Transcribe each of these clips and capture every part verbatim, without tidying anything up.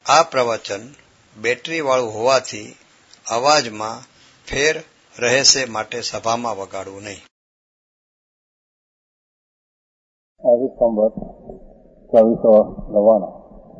આ પ્રવચન બેટરી વાળું હોવાથી અવાજમાં ફેર રહેશે માટે સભામાં વગાડવું નહીં. આજે સંવત ચોવીસો નવ્વાણું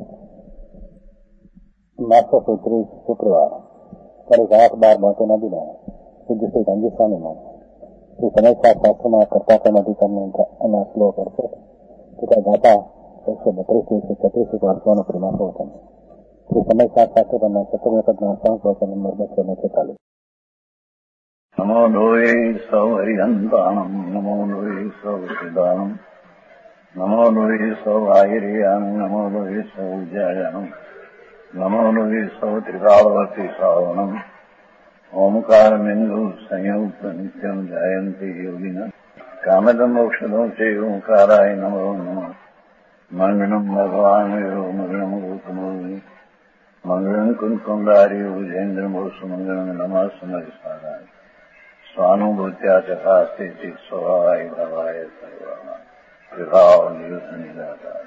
માસો ત્રીસ શુક્રવાર તારીખ આઠ બાર બોતેર નદીના પૂજ્ય શ્રી ગાંધી સ્વામીમાં શ્રી સમયસાર શાસ્ત્રમાં કરતા ક્રમ અધિકારના એના શ્લોક અડશે તથા ગાતા એકસો બત્રીસ એકસો છત્રીસ વર્ષોનું પ્રેમાસો વચન શ્રી સમયસાર શાસ્ત્ર પરના સત્તર વખતના સંત વચન નંબર બસો ને છેતાલીસ. નમો લોહે સૌ હરિહંતાણમ નમો લોહે સૌ સિદ્ધાણમ નમો લોહે સૌ આહિર્યાન નમો લોહે સૌ જયાનમ નમો લોહે સૌ ત્રિકાળવતી શ્રાવણમ ઓમકાર બિંદુ સંયુક્ત નિત્યમ જાયંતી યોગિના કામદમ મોક્ષદો છે ઓંકારાય નમો નમઃ. મંગળમ ભગવાન મંગળમ ગૌતમોની મંગળમ કુંકુંડારી વિજેન્દ્રમોસુ મંગળમ નમઃ સમયસારાય સ્વાનુભૂત્યા ચકાસ્તે ચિત સ્વભાવાય ભવાય સર્વા વિભાવ નિદાતા.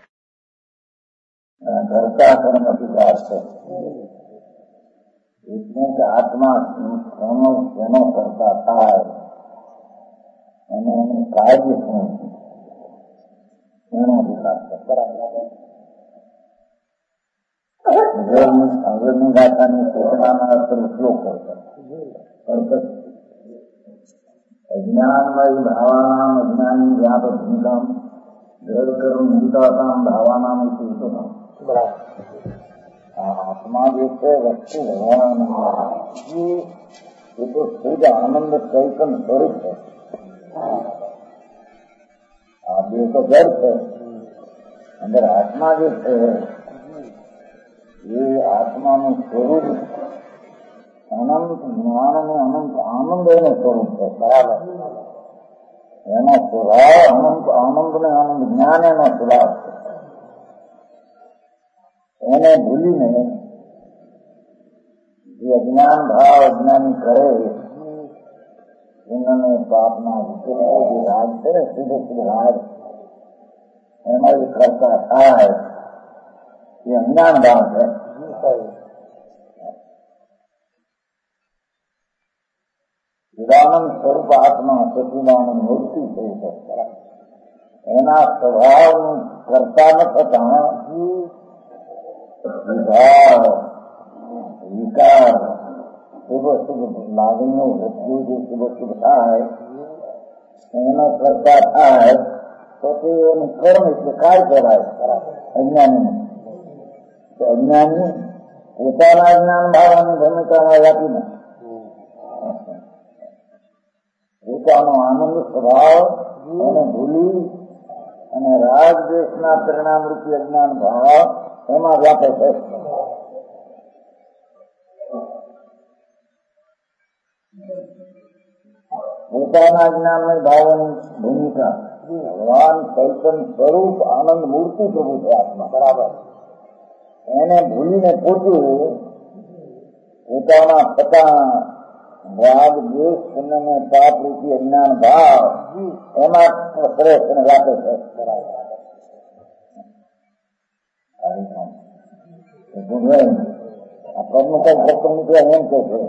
કરતા કર્મ અધિકાર છે એટલે કે આત્મા એનો જેનો કરતા થાય અને એનું કાર્ય શું એનો અધિકાર છે. બરાબર. અગરની ગાથાની સૂચનાના અસર શ્લોક કરતો અજ્ઞાનમય ભાવાનામ અજ્ઞાની વ્યાપ ભૂમિકામ જળ કરું ભૂતાતામ ભાવાનામ સૂચનામ. આત્મા જે છે વસ્તુ ભગવાન એ તો શુદ્ધ આનંદ ચૈતન સ્વરૂપ છે. આ બે તો જળ છે. અંદર આત્મા જે છે એ આત્માનું સ્વરૂપ અનંત જ્ઞાનનું અનંત આનંદ એનું સ્વરૂપ છે. બરાબર. એનો સ્વભાવ અનંત આનંદ ને આનંદ જ્ઞાન એનો સ્વભાવ છે. એને ભૂલીને જે અજ્ઞાન ભાવ અજ્ઞાની કરે એમને પાપના વિશે જે રાગ છે ને સીધો સીધો રાગ એમાં જે કરતા થાય એ અજ્ઞાન ભાવ છે. ચિદાનંદ સ્વરૂપ આત્મા સચિદાનંદ મૂર્તિ થઈ છે. એના સ્વભાવનું કરતા ન થતા વિભાવ વિકાર શુભ શુભ લાગણીઓ વૃત્તિઓ જે શુભ શુભ થાય એનો કરતા થાય તો તે એનું કર્મ એટલે કાર્ય કહેવાય અજ્ઞાની. અજ્ઞાની પોતાના જ્ઞાન ભાવની ભૂમિકામાં વ્યાપી નથી. પોતાનો આનંદ સ્વભાવ એને ભૂલી અને રાગ દ્વેષના પરિણામ રૂપી અજ્ઞાન ભાવ એમાં વ્યાપે છે. પોતાના જ્ઞાનમય ભાવોની ભૂમિકા ભગવાન ચૈતન સ્વરૂપ આનંદ મૂર્તિ પ્રભુ છે આત્મા. બરાબર. એને ભૂલીને પોતું પોતાના પતા રાગ દ્વેષ અને પાપ રૂપી અજ્ઞાન ભાવ એમાં શ્રેષ્ઠ અને વ્યાપે છે. બરાબર. આ પદનું કઈ પ્રસંગ નીકળે એમ કે છે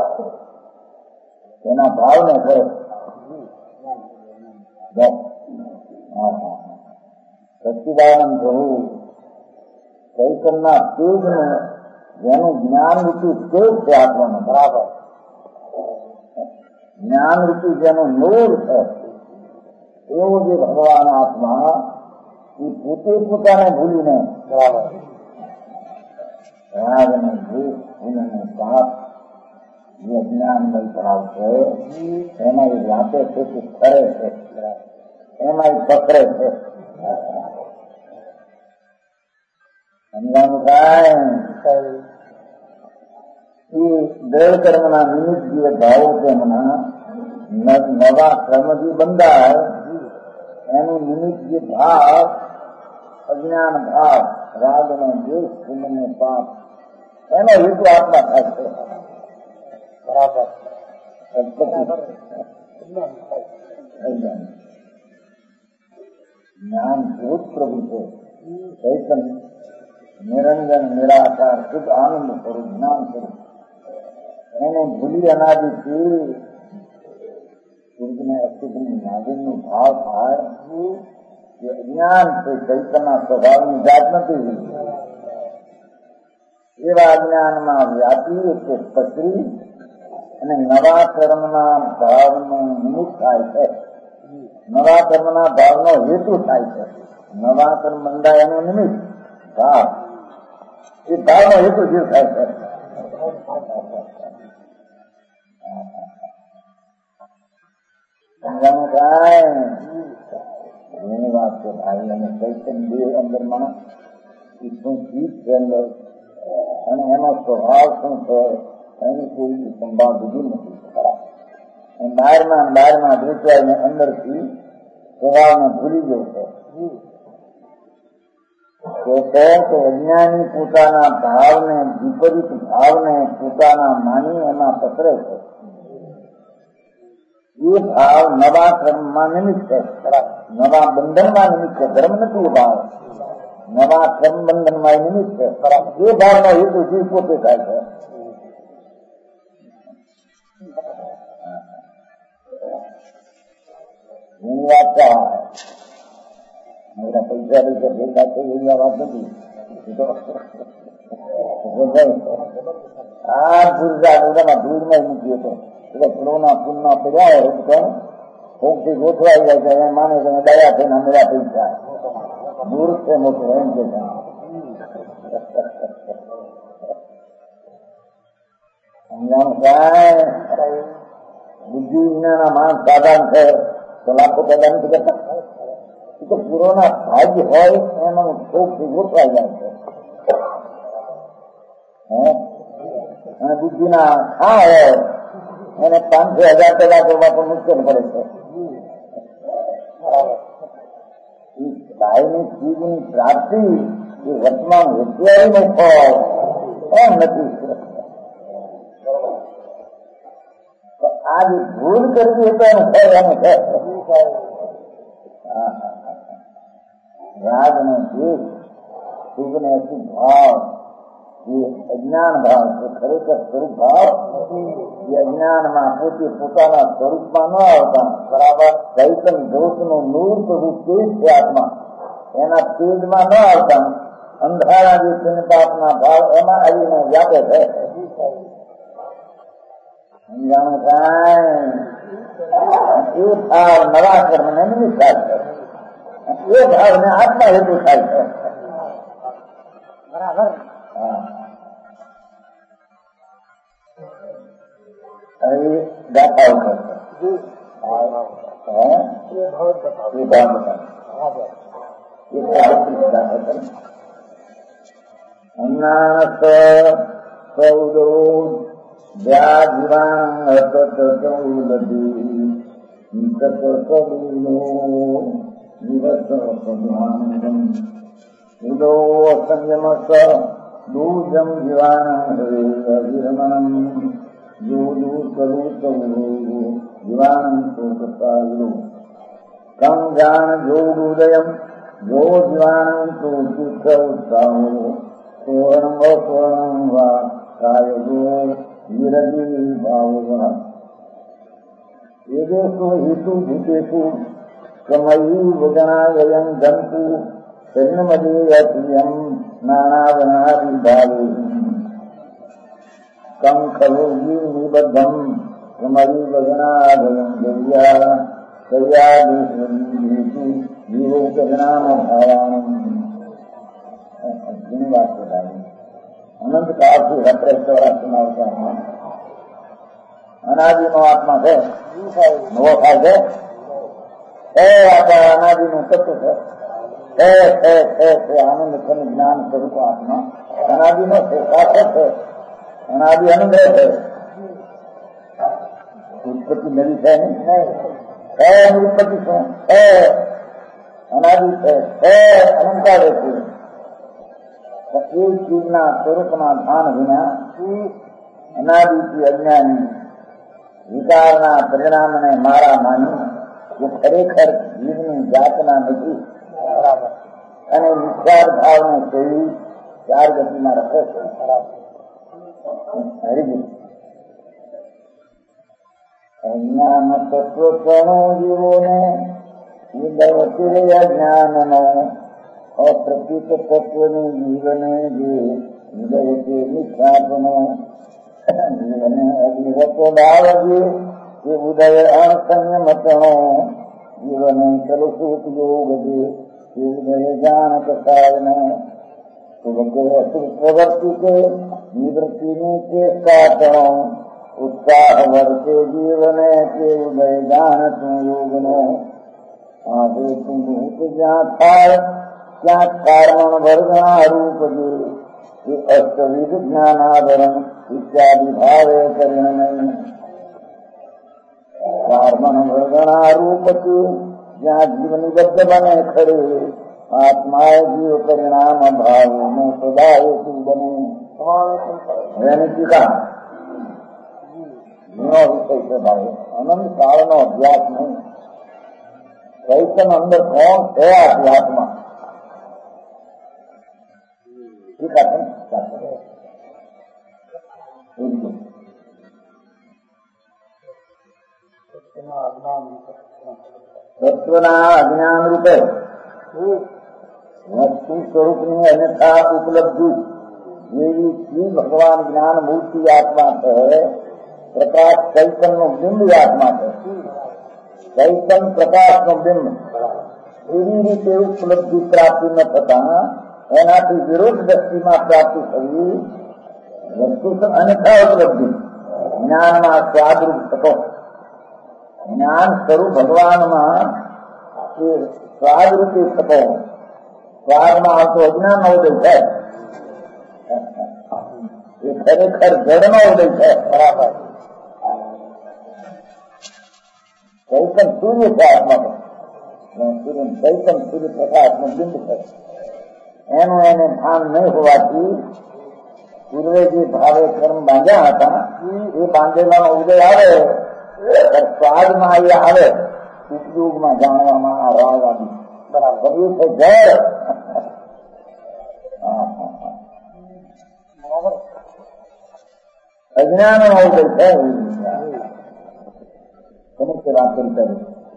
એના ભાવને કરે સચ્ચિદાનંદ પ્રભુ ચૈતનના તેજનું જેનું જ્ઞાન રૂપી તેજ છે આત્માનું. બરાબર. જ્ઞાન રૂપી જેનું નૂર છે એવો જે ભગવાન આત્મા એ પોતે પોતાને ભૂલીને બરાબર રાગ અને દ્વેષ ભૂલીને પાપ જે અજ્ઞાનમય ભાવ છે એમાં એ વ્યાપે છે કે કરે છે એમાં એ પકડે છે. સમજાનું કાંઈ એ દળ કર્મના નિમિત્ત જે ભાવો તેમના નવા કર્મથી બંધાય એનું નિમિત્ત જે ભાવ અજ્ઞાન ભાવ રાગ અને દ્વેષ પુણ્ય પાપ એનો હેતુ આત્મા થાય છે. બરાબર. જ્ઞાન ભૂત પ્રભુ છે ચૈતન્ય નિરંજન નિરાકાર શુદ્ધ આનંદ સ્વરૂપ જ્ઞાન સ્વરૂપ એને ભૂલી અનાદિથી શુદ્ધને અશુદ્ધની નાગિનનો ભાવ થાય એ અજ્ઞાન છે. ચૈતન્ય સ્વભાવની જાત નથી. એવા અજ્ઞાનમાં વ્યાપી એટલે પસરી અને નવા કર્મના ભાવનો નિમિત્ત થાય છે. નવા કર્મના ભાવનો હેતુ થાય છે. નવા કર્મ બંધાય એનું નિમિત્ત ભાવ, એ ભાવનો હેતુ જીવ થાય છે. એની વાત છે ભાઈ. અને ચૈતન્ય દેવ અંદરમાં શું ચીજ છે અંદર અને એનો સ્વભાવ શું છે એની કોઈ સંભાળ દીધી નથી. બહારમાં બહારમાં દૃશ્યને અંદરથી સ્વભાવને ભૂલી ગયો છે. તો અજ્ઞાની પોતાના ભાવને વિપરીત ભાવને પોતાના માની એમાં પસરે છે. એ ભાવ નવા કર્મમાં નિમિત્ત છે, નવા બંધનમાં નિમિત્ત છે. ધર્મ નથી એ ભાવ, નવા કર્મ બંધનમાં નિમિત્ત છે. એ ભાવનો હેતુ જીવ પોતે થાય છે. એની વાત મેરા પૈસા પૈસા ભેગા છે એવી વાત નથી. આ દુર્ગા દૂરમાં મૂકી હતો એટલે ફૂલોના ફૂલના પડ્યા હોય તો ભોગથી ગોઠવાઈ જાય છે. એને માને છે દયા થઈને મેરા પૈસા દૂર છે મોટું એમ છે. બુદ્ધિ વિજ્ઞાન માણસ સાધારણ છે તો લાખો પેદા નથી કરતા. એ તો પૂરોના ભાગ્ય હોય એનો ભોગથી ગોઠવાઈ જાય છે. અને બુદ્ધિના ખા હોય એને પાંચસો હજાર પેદા કરવા પણ મુશ્કેલ પડે છે. ભાઈની ચીજની પ્રાપ્તિ એ વર્તમાન હોશિયારીનો ફળ એમ નથી. આ જે ભૂલ કરવી તો એનું ફળ એનું છે. રાગ ને દ્વેષ, શુભ ને અશુભ ભાવ એ અજ્ઞાન ભાવ છે. ખરેખર સ્વરૂપ ભાવ એ અજ્ઞાનમાં પોતે પોતાના સ્વરૂપમાં ન આવતા બરાબર ચૈતન જોશનું નૂર સ્વરૂપ તેજ છે આત્મા, એના તેજમાં ન આવતા અંધારા જે ચિંતાના ભાવ એમાં આવીને વ્યાપે છે. સમજાણું કાંઈ એ ભાવ નવા કર્મને નિમિત્ત થાય છે. એ ભાવને આત્મા હેતુ થાય છે. બરાબર. હવે ગાથાઓ કરશે એ ભાવ બતાવે. અન્નાસ સૌદો વ્યાજીવાન સત ચૌલદી સત સદુનો દિવસ સદવાનંદમ ઉદો સંયમસ દૂજમ જીવાન હરિરમણમ યોદુ સ્વરૂપ જીવાન શોકસાયુ કમ જાન જોગુદયમ જો જીવાન તો સુખ ઉત્સાહો સ્વર્ણ સ્વર્ણ વા કાયો વિરજી ભાવ એદેશો હેતુ ભૂતેશુ કમયી વજનાયમ જંતુ શરીરમદીયમ નાનાવનારી ભાવે કમ ખલોગી નિબદ્ધમ કમયી વજનાભયમ દરિયા કયા દેશી જીવો કજનામ ભાવાણમ. ઘણી વાત બતાવી. અનંત કાળથી રત્રે ચોરાસીના અવતારમાં અનાદિનો આત્મા છે, નવો થાય છે. એ આપણા અનાદિનું તત્વ છે. આનંદ છે જ્ઞાન સ્વરૂપ આત્મા અનાદિનો છે, શાશ્વત છે. અનાદિ અનુગ્રહ છે. ઉત્પત્તિ નવી છે નહીં. ઉત્પત્તિ શું છે? અનાદિ છે, અલંકાર છે. એ ચીજના સ્વરૂપના ભાન વિના અનાદિથી અજ્ઞાની વિકારના પરિણામને મારા માની જે ખરેખર જીવની જાતના નથી અને નિસ્વાર્થ ભાવને સેવી ચાર ગતિમાં રખે છે. હરિજી અજ્ઞાન તત્વ ક્ષણો જીવોને ઉદય તિરે અજ્ઞાનનો અપ્રકૃત તત્વનું જીવને જે ઉદય તે મિથ્યાત્મનો જીવને અધિવત ભાવજે એ ઉદય અણસંયમતણો જીવને સલસુત યોગ જે એ ઉદય જાણત સાયનો પ્રવૃત્તિ કે નિવૃત્તિની ચેષ્ટાતણો ઉત્સાહ વર્તે જીવને તે ઉદય જાણત યોગનો આ ભૂત જ્યાં થાય ત્યાં કારમણ વર્ગના રૂપ જે એ અષ્ટવિધ જ્ઞાનાદરણ ઇત્યાદિ ભાવે પરિણમે કારમણ વર્ગના રૂપથી જ્યાં જીવ નિબદ્ધ બને ખરે આત્માએ જીવ પરિણામ ભાવનો સદાય બને. એની ટીકા જૂનો વિષય છે ભાઈ, અનંત કાળનો અભ્યાસ નહીં. ચૈતન અંદર કોણ છે આત્મા ટીકા છે. તત્વના અજ્ઞાન રૂપે વસ્તુ સ્વરૂપની અન્યથા ઉપલબ્ધિ જેવી શ્રી ભગવાન જ્ઞાન મૂર્તિ આત્મા છે. પ્રકાશ ચૈતન નું બિંબ આત્મા છે. ચૈતન પ્રકાશ નું બિંબ એવી રીતે ઉપલબ્ધિ પ્રાપ્તિ ન થતા એનાથી વિરુદ્ધ દ્રષ્ટિમાં પ્રાપ્તિ થવી વસ્તુ અન્યથા ઉપલબ્ધિ જ્ઞાનમાં સ્વાદરૂપ થતો. જ્ઞાન સ્વરૂપ ભગવાનમાં એ સ્વાદરૂપી થતો. સ્વાદમાં આવતો અજ્ઞાન નો ઉદય છે. એ ખરેખર જળનો ઉદય છે. બરાબર. ચૈતન સૂર્ય છે આત્મા. ચૈતન સૂર્ય પ્રકાશ નું બિંબ છે. એનું એને ભાન નહીં હોવાથી પૂર્વે જે ભાવે કર્મ બાંધ્યા હતા એ બાંધેલાનો ઉદય આવે સ્વાદમાં એ આવે ઉપયોગમાં જાણવામાં આ રાગ આદિ બરાબર એ છે જળ. અજ્ઞાન નો ઉદય છે. સમુખ્ય વાત કરી કરે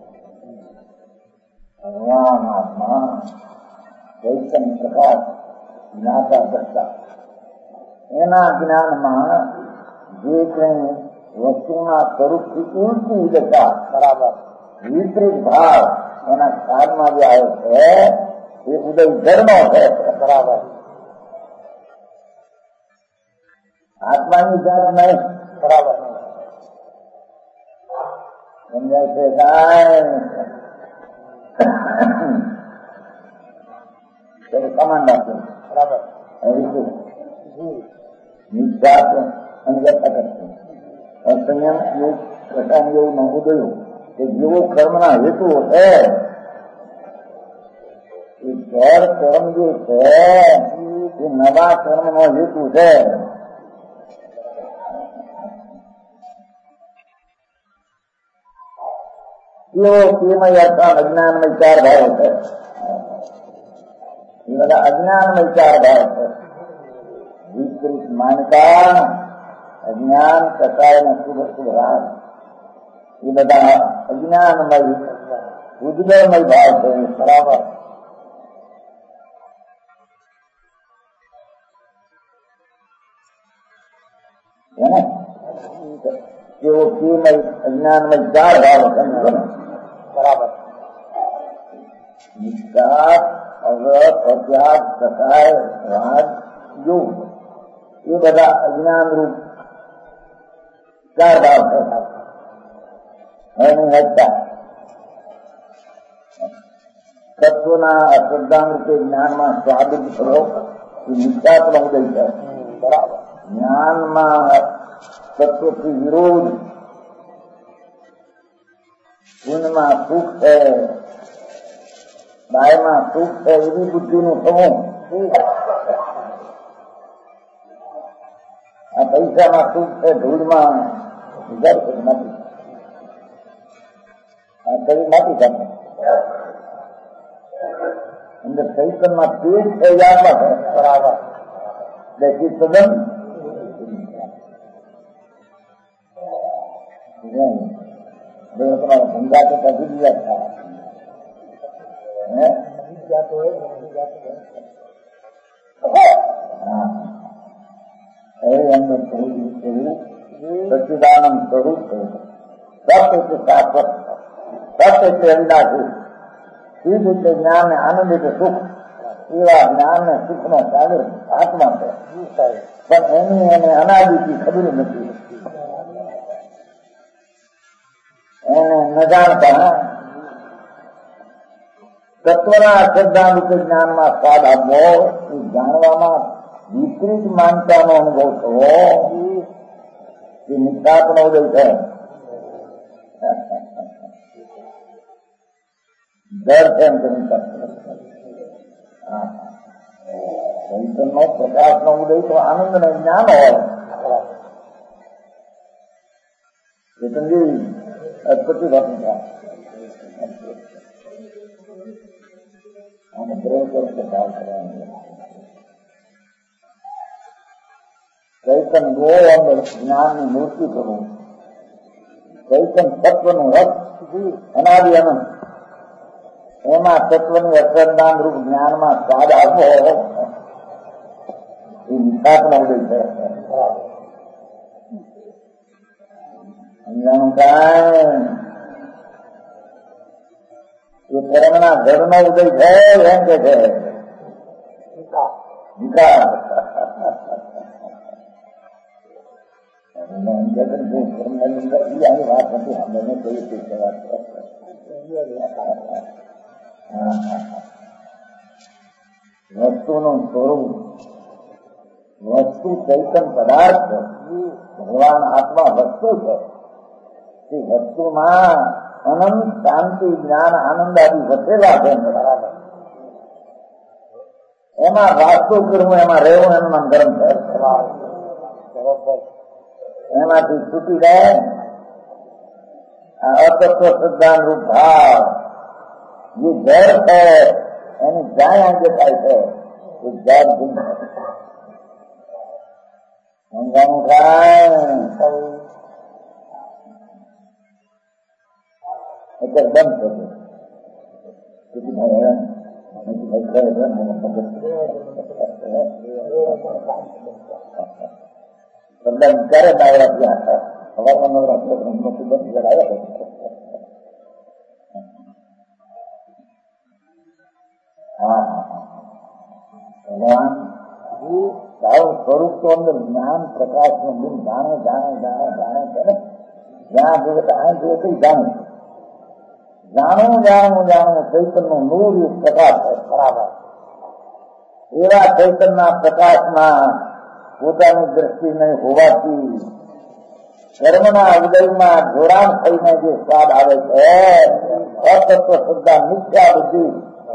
ભગવાન આત્મા ચૈતન પ્રકાશ જ્ઞાતા કરતા એના જ્ઞાનમાં જે કઈ વસ્તુના સ્વરૂપથી ઉલટી દશા બરાબર વિપરીત ભાવ એના સ્થાનમાં જે આવ્યો છે એ ઉદય જળનો છે. બરાબર. આત્માની જાત નહીં. બરાબર સમજાય છે. કાંઈ સમાન રાખે. બરાબર. નિજાત અંગતા કરશે સંયમ યોગ પ્રસાદ યોગ નો ઉદયો કે જેવો કર્મના હેતુ છે એ જળ કર્મ જે છે એ નવા કર્મ નો હેતુ છે. એવો કેમય અર્થાન અજ્ઞાનમય ચાર ભાવ છે. એ બધા અજ્ઞાનમય ચાર ભાવ છે. વિપરીત માનતા અજ્ઞાન કસાય ને શુભ શુભ રાગ એ બધા અજ્ઞાનમય ઉદ્ગલમય ભાવ છે. બરાબર. એવો કેમય અજ્ઞાનમય ચાર ભાવ સમજો ને. બરાબર. નિષ્ઠા અવરત અભ્યાસ કસાય રાગ યોગ એ બધા અજ્ઞાન રૂપ ચાર ભાવ છે. એની હત્યા તત્વના અશ્રદ્ધાન રૂપે જ્ઞાનમાં સ્વાદિત થયો એ નિષ્ઠાત્મ ઉદય છે. બરાબર. જ્ઞાનમાં તત્વથી વિરોધ ગુણમાં સુખ છે બાયમાં સુખ છે એવી બુદ્ધિનું થવું. આ પૈસામાં સુખ છે ધૂળમાં નથી. આ કઈ નથી તમને અંદર ચૈતનમાં તેજ છે યાદમાં છે. બરાબર. देखिए सदन तुम्हारा धंधा तो कभी दिया था अंदर स्वरूप सच्चिदानंद स्वरूप सत्य से शाश्वत सत्य से अविनाशी सीध से ज्ञान ने आनंदित सुख એવા જ્ઞાન ને સુખ નો સાગર આત્મા છે પણ એની એને અનાદિથી ખબર નથી એને ન જાણતા તત્વના અશ્રદ્ધા રૂપે જ્ઞાનમાં સ્વાદ આપવો એ જાણવામાં વિપરીત માનતાનો અનુભવ થવો એ મિથ્યાત્વનો ઉદય છે ડર છે એમ કરી ચૈતન્ય પ્રકાશ નો ઉદય તો આનંદ ને જ્ઞાન હોય ચેતનજી અટપટી વાત અને ગ્રહ કરશે ભાવ કરવાની ચૈતન ગો અંદર જ્ઞાનની મૂર્તિ કરવું ચૈતન તત્વનું રસ અનાદિ અનંત એમાં તત્વની અશ્રદ્ધાન રૂપ જ્ઞાનમાં સ્વાદ આપવો એ મિથ્યાત્વનો ઉદય છે સમજાણું કાંઈ એ કર્મના ઘરનો ઉદય છે એમ કે છે વિકાસ વાત નથી અમને કઈ વાત વસ્તુનું સ્વરૂપ વસ્તુ ચૈતન પદાર્થ ભગવાન આત્મા વસ્તુ છે તે વસ્તુમાં અનંત શાંતિ જ્ઞાન આનંદ આદિ વસેલા છે બરાબર એમાં વાસ્તુ કરવું એમાં રહેવું એનું નામ ધર્મ છે એમાંથી છૂટી જાય આ અતત્વ શ્રદ્ધાન રૂપ ભાવ જે જળ છે એની જાણ જે થાય છે એ જળ ભૂલ સમજાનું થાય એટલે બંધ થશે બંધ કરે નવરાત્રી સવારમાં નવરાત્રી બંધ કરાવે ભગવાન સાવ સ્વરૂપ તો અંદર જ્ઞાન પ્રકાશ નું બિન જાણે જાણે જાણે જાણે છે ને જ્યાં જોવે ત્યાં જોવે કઈ જાણે જાણવું જાણવું જાણવું ચૈતન નું નૂર પ્રકાશ છે બરાબર એવા ચૈતન ના પ્રકાશમાં પોતાની દ્રષ્ટિ નહીં હોવાથી કર્મના ઉદયમાં જોડાણ થઈને જે સ્વાદ આવે છે અતત્વ શ્રદ્ધા મિથ્યા બુદ્ધિ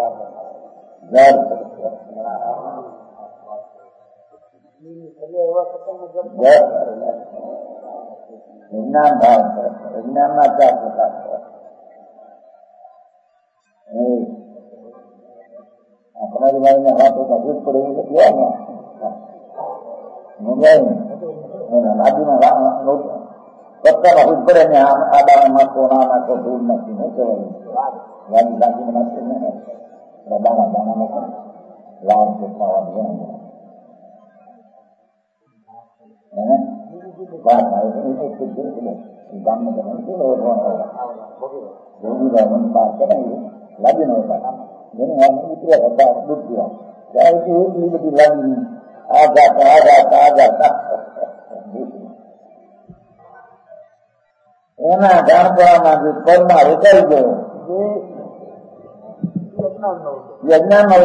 વિજ્ઞાન ભાવ છે વિજ્ઞાનના ચાર પ્રકાર છે તમારી ભાઈને હાથો મજબૂત પડે એવું કેટલા ને લાદીમાં પત્તા મજબૂત પડે ને આ દાણામાં સોના નાખો ધૂળ નાખી ન કહેવાય લાદી લાદીમાં નાખીને દાણા દાણા નાખો લાવ કેટલા વાગ્યા લાગી ન હતા ઉતર્યા હતા દૂધ પીવા ત્યારે એટલી બધી લાગી આ જાતા આ જાતા આ જાતા એના જાણપણામાં જે પરમાં રોકાઈ ગયો યજ્ઞાન નો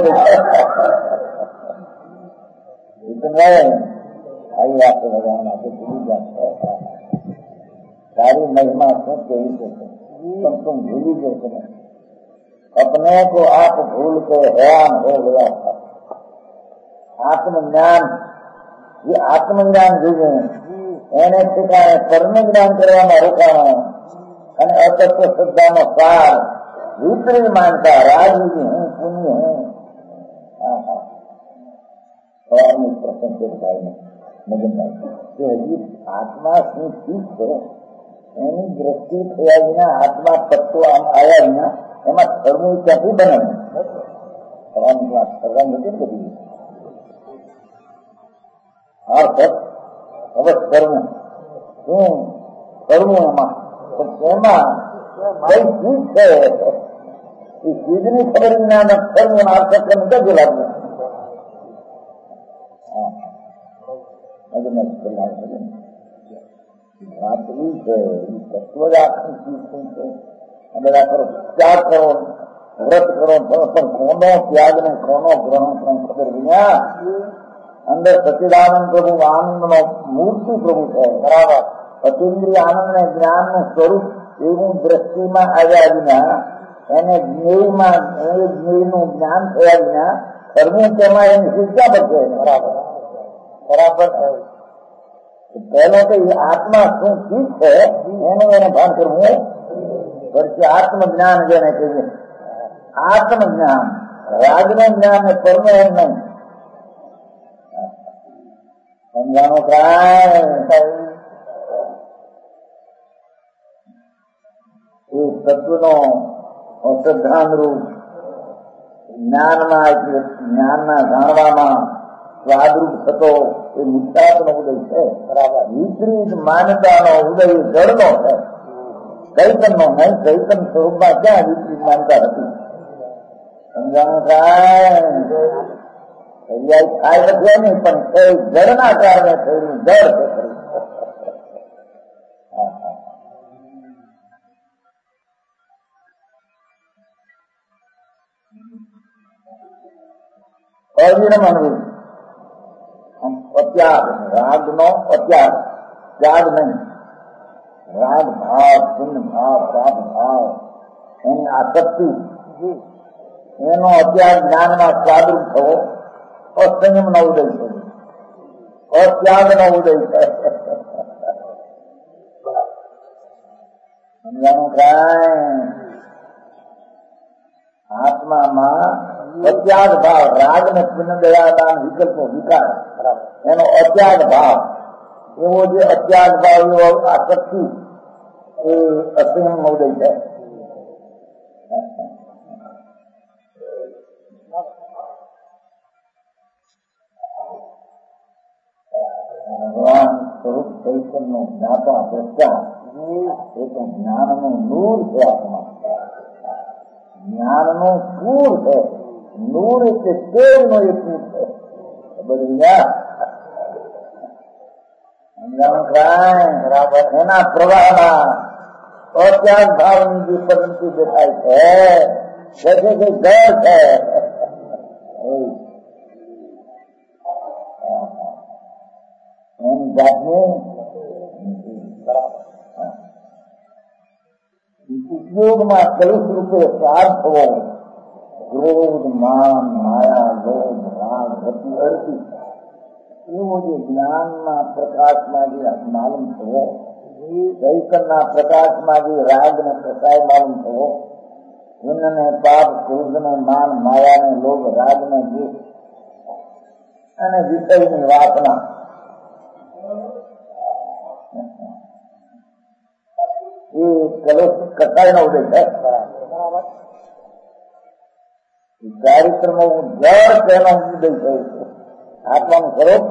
आई आपको भगवान आपको भूल जाते सारी महिमा सब कही देते तुम तुम भूल देते अपने को आप भूल के हैरान हो गया था आत्मज्ञान ये आत्मज्ञान जुगे એને ઠેકાણે કર્મ જ્ઞાન કરવામાં રોકાણો અને અતત્વ શ્રદ્ધાનો સાર વિપરીત માનતા રાજવી હું પુણ્ય હું સવારની પ્રસંગ છે ભાઈને મગનભાઈ કે હજી આત્મા શું ચીજ છે એની દ્રષ્ટિ થયા વિના આત્મા તત્વ આમ આવ્યા વિના એમાં ધર્મ ક્યાંથી બને સવારની વાત કરવા નથી બધી અર્થ હવે કર્મ શું કરવું એમાં એમાં કઈ ચીજ છે એ ચીજની ખબર વિના કર્મ એના અર્થ નથી લાગ્યું. વાત એ છે તત્વ જ આખી ચીજ શું છે બધા કરો ત્યાગ કરો વ્રત કરો પણ કોનો ત્યાગ ને કોનો ગ્રહણ પણ ખબર વિના અંદર સચિદાનંદ પ્રભુ આનંદ નો મૂર્તિ પ્રભુ છે બરાબર. અતિન્દ્રિય આનંદ ને જ્ઞાન નું સ્વરૂપ એવું દ્રષ્ટિમાં આવ્યા વિના એને જ્ઞેયમાં એ જ્ઞેય નું જ્ઞાન થયા વિના કરવું તેમાં એની શિક્ષા પડશે બરાબર બરાબર. પહેલો તો એ આત્મા શું ચીજ છે એનું એને ભાન કરવું પછી આત્મજ્ઞાન જેને કહીએ આત્મજ્ઞાન રાજનું જ્ઞાન ને પરમ એમ નહીં સમજાણો કાંઈ એ તત્વનો અશ્રદ્ધાનુરૂપ જ્ઞાનમાં જ્ઞાનના જાણવામાં સ્વાદરૂપ થતો એ મુક્તાત્મનો ઉદય છે બરાબર. વિપરીત માન્યતાનો ઉદય જળનો છે ચૈતનનો નહીં. ચૈતન સ્વરૂપમાં ક્યાં વિપરીત માન્યતા હતી સમજાણું કાંઈ થાય નથી નહીં પણ એ જળના કારણે થયેલું જળ છે. અવિરમ અનુભવ અત્યાગ રાગ નો અત્યાગ ત્યાગ નહીં. રાગ ભાવ પુણ્ય ભાવ પાપ ભાવ એની આસક્તિ એનો અત્યાગ જ્ઞાનમાં સ્વાદરૂપ થવો અસંયમ નો ઉદય છે અત્યાગ નો ઉદય છે સમજાનું કાંઈ. આત્મામાં અત્યાગ ભાવ રાગ ને પુણ્ય દયાદાન વિકલ્પો વિકાર એનો અત્યાગ ભાવ એવો જે અત્યાગ ભાવ એવો આસક્તિ એ અસંયમ ઉદય છે. ભગવાન સ્વરૂપ ચૈતન્ય નો જ્ઞાતા દ્રષ્ટા એ તો જ્ઞાન નું નૂર છે. આત્મા જ્ઞાન નું પૂર છે. નૂર એટલે તેજ નો એ પૂર છે બધા બરાબર. એના પ્રવાહમાં અત્યાગ ભાવની જે પદ્ધતિ દેખાય છે કે ઘર છે એની જાતની ઉપયોગમાં કલુષ રૂપે સ્વાદ થવો ક્રોધ માન માયા લોભ રાગ ગતિ અડતી એવો જે જ્ઞાનના પ્રકાશમાં જે માલુમ થવો ચૈતનના પ્રકાશમાં જે રાગ ને પ્રસાય માલુમ થવો પુણ્ય પાપ ક્રોધ ને માન માયા ને લોભ રાગ ને દ્વેષ અને વિષયની વાસના એ કલોષ કસાય નો ઉદય છે. ચારિત્રમાં જળ તેનો ઉદય થયો છે. આત્માનું સ્વરૂપ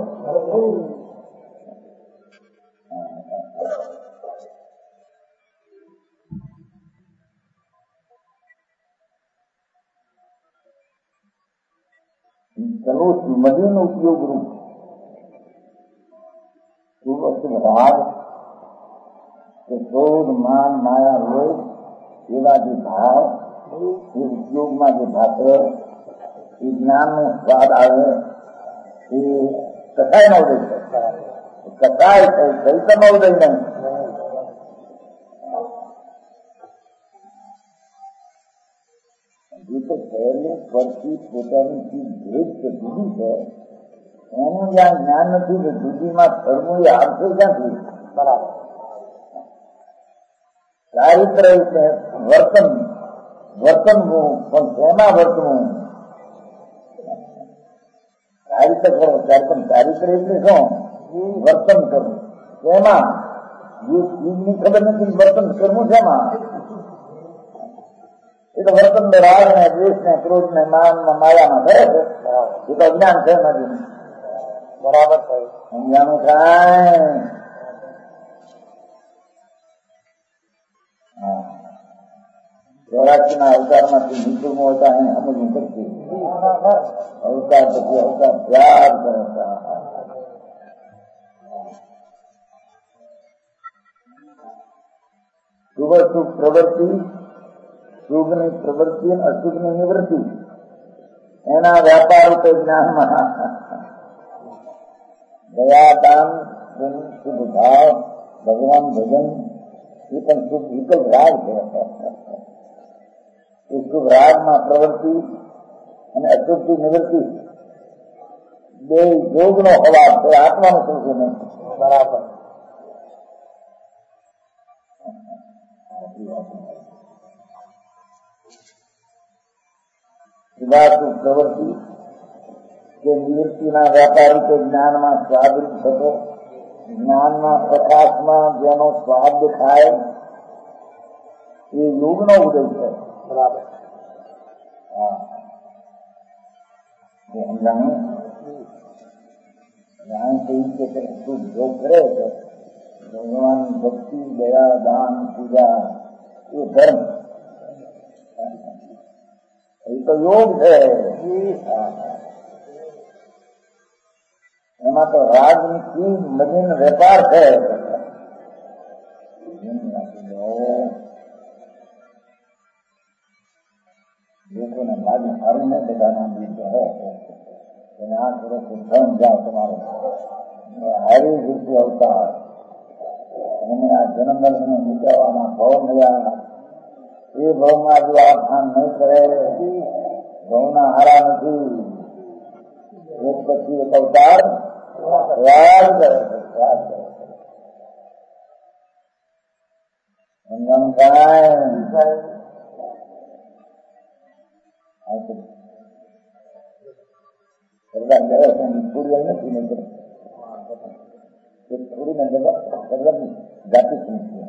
કલોષ મદીનો ઉપયોગ રૂપ રાગ કે ક્રોધ માન માયા લોભ એવા જે ભાવ એ ઉપયોગમાં જે ભાષે એ જ્ઞાનનો સ્વાદ આવે એ કસાય નો ઉદય છે. કસાય છે ચૈતન્ય નો ઉદય નહીં. જે તો પહેલી પરથી પોતાની ચીજ ભેદ છે જુદી છે એનું જ્યાં જ્ઞાન નથી કે જુદીમાં ધર્મ એ આવશે ક્યાંથી બરાબર. ચારિત્ર એટલે વર્તન વર્તનવું પણ શેમાં વર્તવું ચારિત્ર કરો ત્યારે પણ ચારિત્ર એટલે શું? વર્તન કરવું. એમાં જે ચીજની ખબર નથી વર્તન કરવું છે એમાં એ તો વર્તન રાગ ને દ્વેષ ને ક્રોધ ને માન ને માયામાં કરે છે. એ તો અજ્ઞાન છે નથી. બરાબર થયું. સમજાનું કાંઈ ચોરાસી ના અવતારમાંથી નિપુણમાં હતા એને સમજવું પડશે. અવતાર પછી અવતાર ત્યાગ કરતા શુભ સુખ પ્રવૃત્તિ, શુભની પ્રવૃત્તિ અને અશુભની નિવૃત્તિ એના વ્યાપાર રૂપે જ્ઞાનમાં દયા, દાન, શુભ ભાવ, ભગવાન ભજન એ પણ શુભ એક જ રાગ છે. એ શુભ રાગમાં પ્રવૃત્તિ અને અશુભની નિવૃત્તિ બે યોગનો અભાવ છે. આત્માનું શું છે નહીં. બરાબર. શુભાશુભ પ્રવૃત્તિ કે નિવૃત્તિના વ્યાપાર રૂપે જ્ઞાનમાં સ્વાદરૂપ થતો, જ્ઞાનના પ્રકાશમાં જેનો સ્વાદ થાય એ યોગનો ઉદય છે. બરાબર. હા સમજાણું. જ્ઞાન કઈ છે કે શુભ યોગ કરે છે. ભગવાન ભક્તિ, દયા, દાન, પૂજા એ ધર્મ એ તો યોગ છે. એમાં તો રાજનીતિ મદીન વેપાર છે. લોકોને લાગે સારું નહીં બધાના દિવસે હે એને આ કરો તો ધન જાઓ તમારો હારી વૃત્તિ અવતાર એને આ જન્મ મરણને નીકળવાના ભાવ મળ્યા એ ભાવમાં જો આ ભાન નહીં કરે ભાવના હારા નથી. એક પછી એક અવતાર ત્યાગ કરે છે. ત્યાગ કરે છે. સમજાણ કાંઈ પૂરી નથી નહીં પૂરી ને મતલબ જાતિ સમજી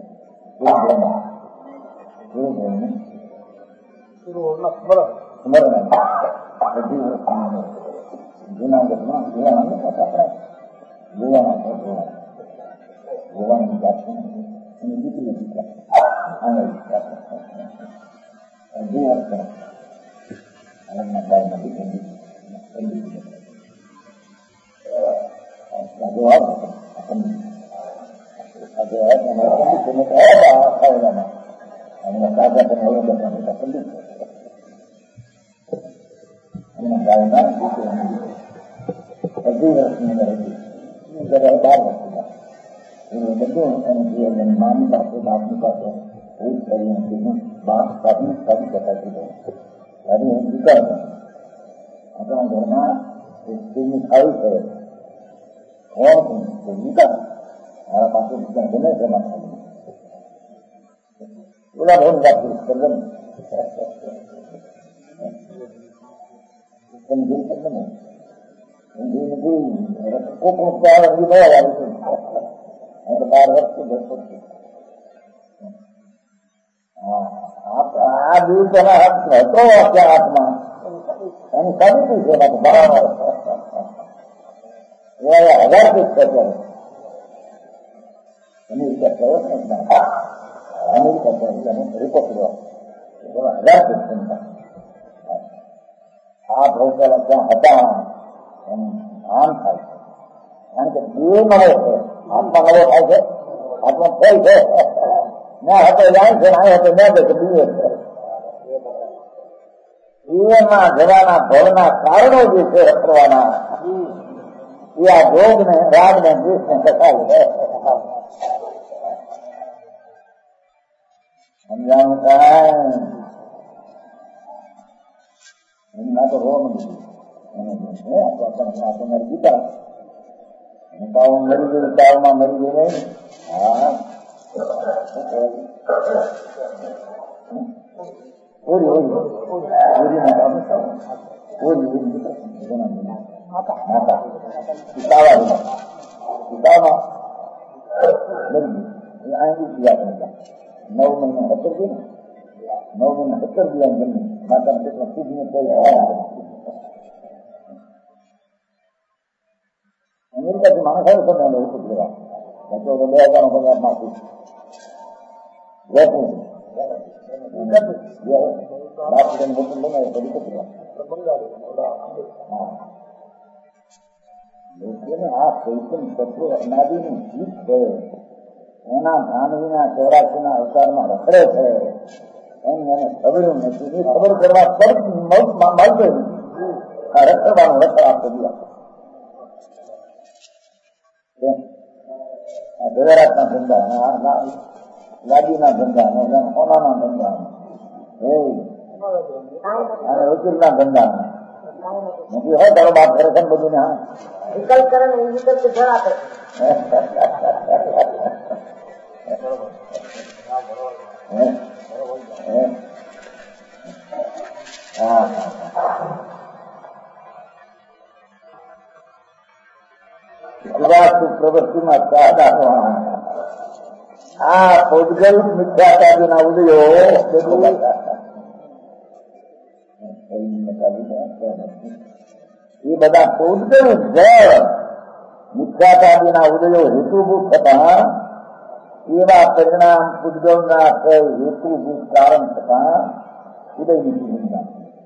સ્મરણ જુનાગઢમાં જોવાના આપણે જોવાના જોવાની જાતિ એની દીકરી દીકરા માની પાસે બાપની પાસે ભૂત કરીને બાપ બાપની સારી કથાથી સારી હું વિચાર આપણા ઘરમાં સ્ત્રીની ખાવી છે કોણ વિચાર મારા પાસે વિચાર ગમે તેમાં ખાવી બોલા બહુ વાત કરી સમજી શકે ને સમજી નથી કોક આવી ગયા છે તો બાર વર્ષ જતો છે. આ દિવસોના હાથ હતો અત્યાર હાથમાં એની સાબિતી છે બરાબર હજાર પીસ થશે અમેરિકા થયો ને અમેરિકા થયો રિપોર્ટ કર્યો હજાર પીસ ચિંતા આ ભૌગોલ ત્યાં હતા એનું ભાન થાય છે. કારણ કે બે નવો છે. આત્મા નવો થાય છે. આત્મા ફેલ છે. ના હતો જાય છે ના હતો ના દે બીએ છે. એમાં જવાના ભવના કારણો જે છે રખડવાના એ આ ભોગ ને રાગ ને દ્વેષ ને કસાય છે. સમજાવું કાંઈ એમના તો રોગ નથી તમારી ગીતા તાવ મરી ગયું તાવમાં મરી ગયું નહીં. હા ઓરી ઓરી ઓરી ના કામ ઓરી ઓરી माता पितावा पितावा आएंगी किया करेगा नौ महीने हत्तर दिन नौ महीने हत्तर दिया जन्म माता पिता खुद में कोई अमेरिका की मानस है सब मैंने कुछ लगा बच्चों को ले आता हूँ पंजाब माफी लेकिन આ ચૈતન તત્વ અનાદિની જીત છે એના ભાનવીના ચોરાસીના અવતારમાં રખડે છે એમ એને ખબર નથી એ ખબર કરવા પર મળતો રખડવાનું રખડ આપતો ગુજરાતના ધંધા લાદીના ધંધા સોનાના ધંધા અને વકીલના ધંધા નથી હોય તારો બાપ કરે છે ને બધું ને હા વિકલ્પ કરે ને વિકલ્પ જરા કરે પ્રવૃત્તિમાં આ પૌદ્ગલ મિથ્યાચાર્યના ઉદયો એ બધા પૌદ્ગલ જળ મિથ્યાચાર્યના ઉદયો હેતુભૂત થતા એવા પરિણામ પૂજગલના હેતુભૂત કારણ થતા ઉદય નીતિ નિંદા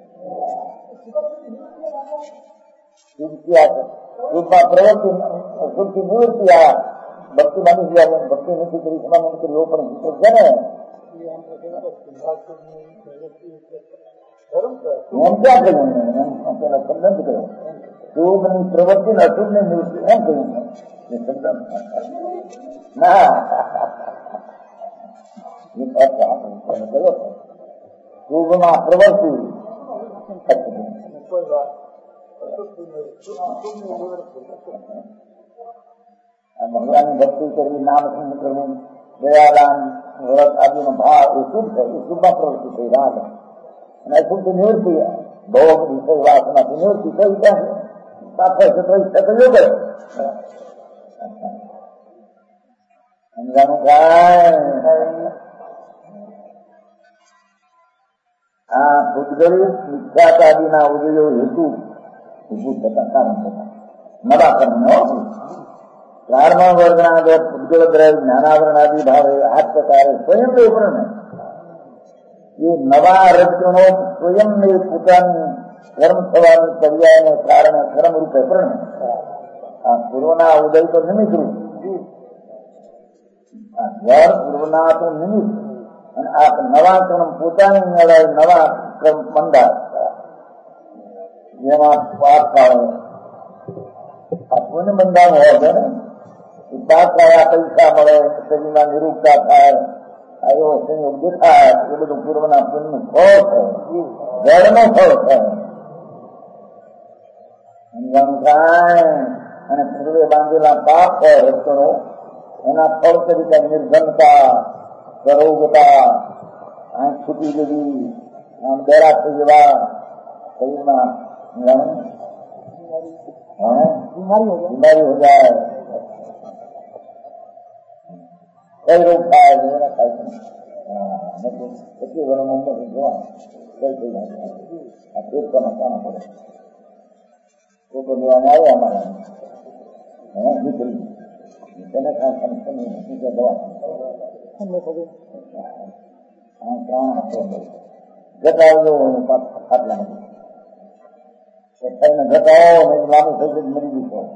રૂપમાં પ્રવૃત્તિ શુદ્ધિ નિવૃત્તિ આ ભક્તિ માની ગયા ભક્તિ નીતિ કરી સમાન કરી એવો પણ વિષય છે ને એમ ક્યાં કહ્યું એમ પેલા સંબંધ કર્યો શુભની પ્રવૃત્તિ ને અશુભ ની નિવૃત્તિ એમ કહ્યું ના કયો શુભમાં પ્રવૃત્તિ ભગવાનની ભક્તિ કરવી નામ સ્મરણ કરવું દયાદાન વ્રત આદિનો ભાવ એ શુભ છે એ શુભમાં પ્રવૃત્તિ થઈ રાહ અને અશુભ નિવૃત્તિ ભોગ વિષય વાસનાથી નિવૃત્તિ થઈ ત્યાં સાથે યોગ સમજાનું કાંઈ આ પૂજગલિત મિથ્યાચાદીના ઉદયો હેતુ ઉભું થતા કારણ થતા નવા કર્મ પ્રારંભ વર્ગના પૂજગલ દ્રવ જ્ઞાનાવરણાદિ ભાવે આ પ્રકારે સ્વયં ઉપરણે એ નવા રચનો સ્વયંને પોતાની કર્મ થવાની પર્યાયને કારણે કર્મ રૂપે પ્રણે આ પૂર્વના ઉદય તો નિમિત્ત રૂપ આ ઘર પૂર્વના તો નિમિત્ત અને આ નવા કર્મ પોતાની મેળવે નવા કર્મ મંડા જેમાં પાપ આવે આ પુણ્ય બંધાણ હોય છે ને પાપ આવ્યા પૈસા મળે શરીરમાં નિરૂપતા થાય આવ્યો સંયોગ દેખાય એ બધું પૂર્વના પુણ્યનું ફળ છે જળનો ફળ છે અને પૂર્વે બાંધેલા પાપ હોય રસ્તો એના ફળ તરીકે નિર્ધનતા સરોગતા આંખ છૂટી જવી આમ ડેરા થઈ જવા શરીરમાં બીમારી હો જાય કઈ રોગ થાય એના થાય છે કેટલી વર્ષ જોવા કઈ થઈ જાય આ પેટ પણ કામ પડે લોકો લેવાને આવે અમારા નીકળી તેને કામ દવા ઘટાડો આટલા થઈને ઘટાડો લાંબુ થઈ ગયું મરી ગયું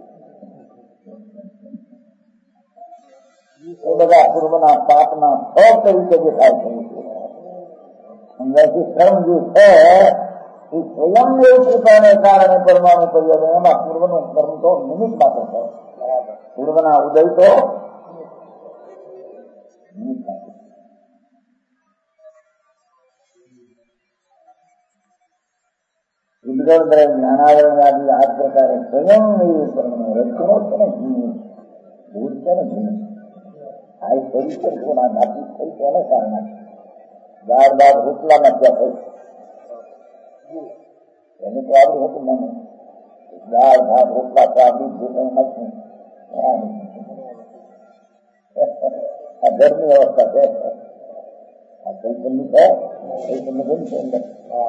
એ બધા પૂર્વના પાપના ફળ તરીકે દેખાય છે કર્મ જે છે એ સ્વયં પોતાને કારણે પરમાણુ કર્યો એમાં પૂર્વનું કર્મ તો નિમિત્ત માત્ર છે પૂર્વના ઉદય તો નિમિત્ત માત્ર જ્ઞાનાવરણાદિ આ પ્રકારે સ્વયં રચનો છે ને ભૂત છે ને ભૂત આ તરીકે ના નાપિત થઈ તેને કારણે બાર બાર રોટલામાં ત્યાં થઈ એનું તો આવડું હતું મને दाल भात रोटला चावल दूध मछली गर्मी अवस्था है चैतन्य है चैतन्य के अंदर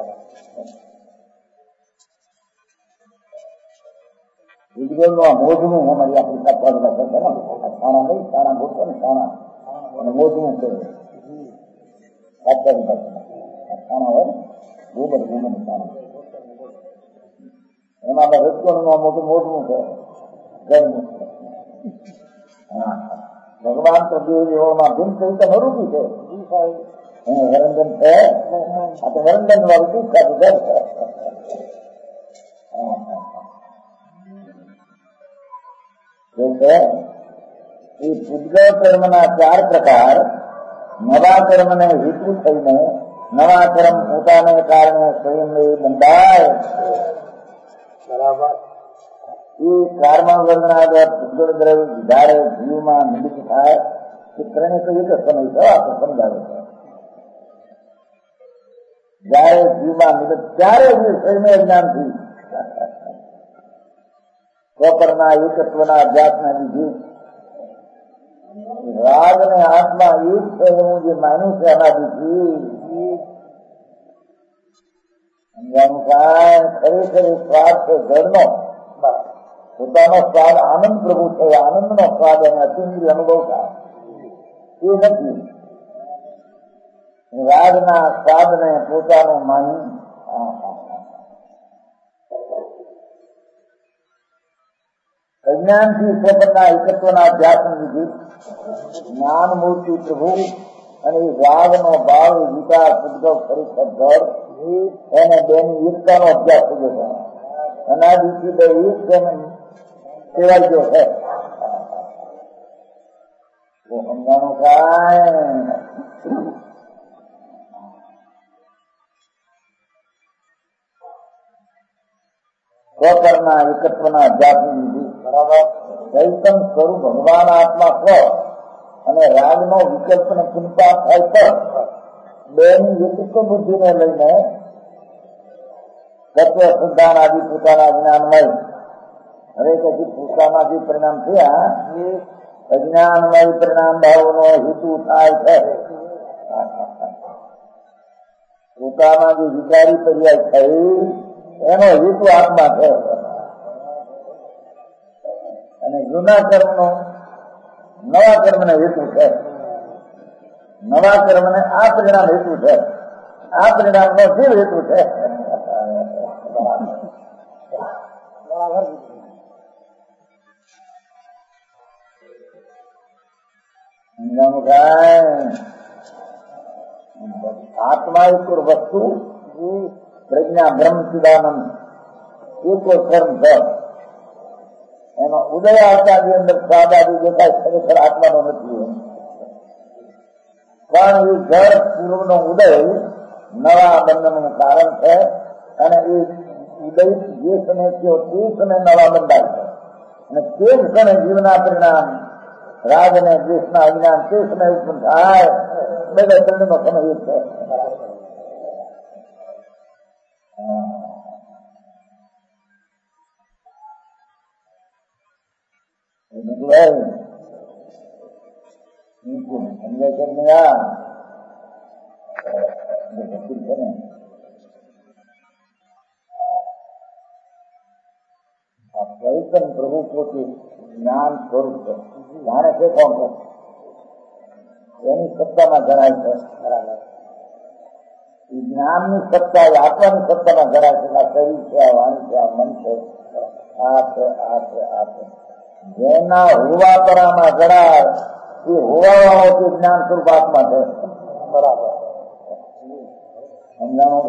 मोजमू हमारी अपनी सत्ता करते हैं ना खाना नहीं खाना बोलते ना खाना मोजमू करें सत्ता भी करते खाना हो गोबर गोबर खाना એમાં રસોઈમાં મોટું મોટું છે ગરમી ભગવાન તો દેવીઓમાં ભીમ સહિત મરુભી છે વરંદન છે આ તો વરંદન વાળું શું ખાતું ઘર છે એ પૂજગલ કર્મના ચાર પ્રકાર નવા કર્મને હેતુ થઈને નવા કર્મ પોતાને કારણે સ્વયં બંધાય બરાબર એ કારમાં વર્ણનાગત પૂજગલ દ્રવ્ય જયારે જીવમાં મિલિત થાય એ ત્રણે તો એક જ સમય છે આપણે સમજાવે છે જયારે જીવમાં મિલિત ત્યારે જે સ્વયં જ્ઞાનથી સ્વપરના એકત્વના અભ્યાસના લીધે રાગ ને આત્મા એક છે એવું જે માન્યું છે અનાદિથી સમજાનું કાંઈ ખરેખર સ્વાદ છે જળનો પોતાનો સ્વાદ આનંદ પ્રભુ છે આનંદનો સ્વાદ અને અતિન્દ્રિય અનુભવ થાય એ નથી રાગના સ્વાદને પોતાનું માની અજ્ઞાનથી સ્વપરના એકત્વના અભ્યાસને લીધે જ્ઞાન મૂર્તિ પ્રભુ અને રાગનો ભાવ વિચાર પૂજગલ ખરેખર ઘર એને બેની એકતાનો અભ્યાસ થઈ ગયો અનાદિથી બે એક તેને સેવાઈ ગયો છે સમજાનું કાંઈ સ્વકરના એકત્વના અભ્યાસની લીધે બરાબર ચૈતન સ્વરૂપ ભગવાન આત્મા સ્વ અને રાગનો વિકલ્પને ચિંતા થાય તો બેની એકત્વ બુદ્ધિને લઈને તત્વ સિદ્ધાંત આદિ પોતાના જ્ઞાનમય હવે પછી પોતાના જે પરિણામ થયા એ અજ્ઞાનમય પરિણામ ભાવનો હેતુ થાય છે પોતાના જે વિચારી પર્યાય થઈ એનો હેતુ આત્મા છે અને જૂના કર્મનો નવા કર્મને હેતુ છે નવા કર્મને આ પરિણામ હેતુ છે આ પરિણામનો જીવ હેતુ છે આત્મા એક વસ્તુ પ્રજ્ઞા બ્રહ્મ ચિદાનંદ એકો કર્મ છે એનો ઉદય આવતા જે અંદર સ્વાદ આદિ દેખાય ખરેખર આત્માનો નથી પણ એ જળ પૂર્વનો ઉદય નવા બંધનનું કારણ છે અને એ ઉદય જે સમય થયો તે સમય નવા બંધાય છે અને તે જ સમય જીવના પરિણામ રાગ અને દ્વેષના અજ્ઞાન તે સમય ઉત્પન્ન થાય બધા ત્રણનો સમય એક છે ચૈતન પ્રભુ પોતે જ્ઞાન સ્વરૂપ છે જાણે છે કોણ છે એની સત્તામાં જણાય છે બરાબર એ જ્ઞાનની સત્તા એ આત્માની સત્તામાં જણાય છે આ શરીર છે આ વાણી છે આ મન છે આ છે આ છે આ છે જેના હોવા પરામાં જણાય એ હોવા વાળો તે જ્ઞાન સ્વરૂપ આત્મા છે બરાબર સમજાણું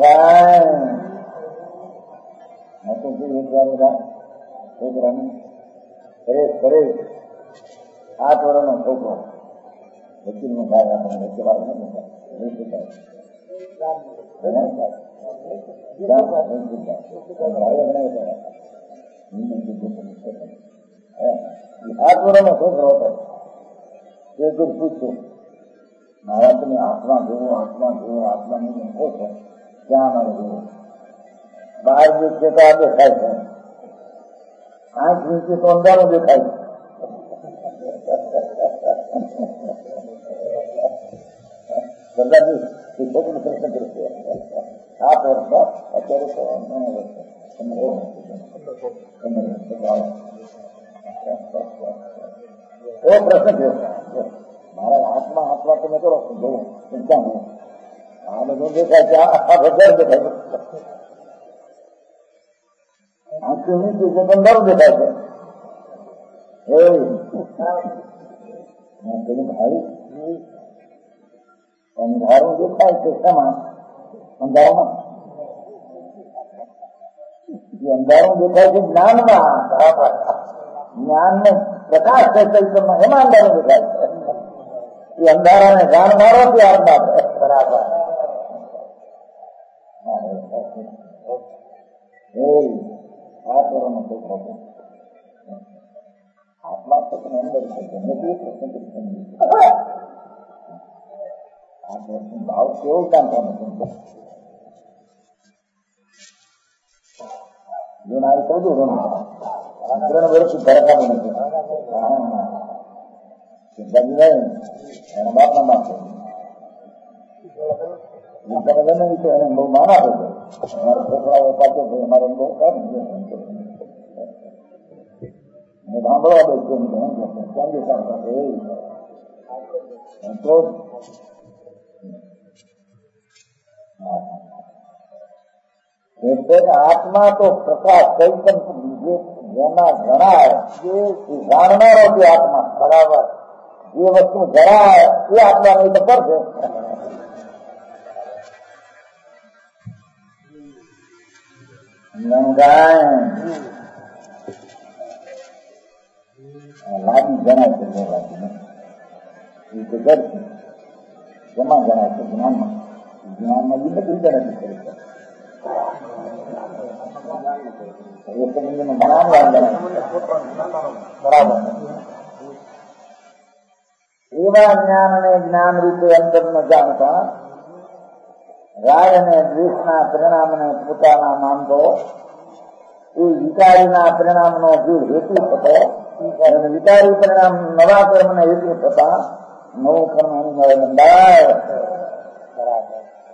કાંઈ છોકરાને પરેશ પરેશ આઠ વર્ષનો છોકરો વકીલ નું ભાઈ આપણે વકીલ આઠ વર્ષનો છોકરો હતો તે કોઈ પૂછ્યું મારા તમે આત્મા જોવો આત્મા જોવો આત્મા નહીં કહો છો ક્યાં અમારે જોવો બહાર જે ચેતા દેખાય છે आंख नीचे तो अंधारों देखाय દાદાજી શિક્ષક પ્રશ્ન કરશે આ વર્ષ અત્યારે તો એવો પ્રશ્ન થયો મારા હાથમાં હાથમાં તમે કરો જોઉં ચિંતા નહીં આ બધું દેખાય છે આ બધા દેખાય આંખી નીચે છે તો અંધારું દેખાય છે એ ભાઈ અંધારું દેખાય છે શેમાં અંધારામાં અંધારું દેખાય છે જ્ઞાનમાં બરાબર જ્ઞાન ને પ્રકાશ છે ચૈતન્યમાં એમાં અંધારું દેખાય છે એ અંધારાને જાણનારો ત્યારબાદ બરાબર આ કરવાનો કોઈ પ્રોબ્લેમ આત્મા તો તમે અંદર ભાવ કેવું કામ થવાનું જેના આવી કહું છું ત્રણ વર્ષથી ભરકાનું નથી એના બાપના બાપ ગમે રીતે એને બહુ માન આપે છે અમારા છોકરાઓ પાછો છે અમારે બહુ સાંભળવા દે છે તો એટલે આત્મા તો પ્રકાશ ચૈતન્ય જેના જણાય એ જાણનારો છે આત્મા બરાબર જે વસ્તુ જણાય એ આત્મા નહીં તો પડશે લાગી જણાય છે એ તો કરશે જેમાં જણાય છે જ્ઞાનમાં જ્ઞાનમાં બી બધી ગણતરી કરી છે બરાબર એવા જ્ઞાન અને જ્ઞાન રૂપે અંતર ન જાણતા રાગ અને દ્વેષના પરિણામને પોતાના માનતો એ વિકારીના પરિણામનો જે હેતુ થતો અને વિકારી પરિણામ નવા કર્મને હેતુ થતા નવું કર્મ અનુભવ બંધાય બરાબર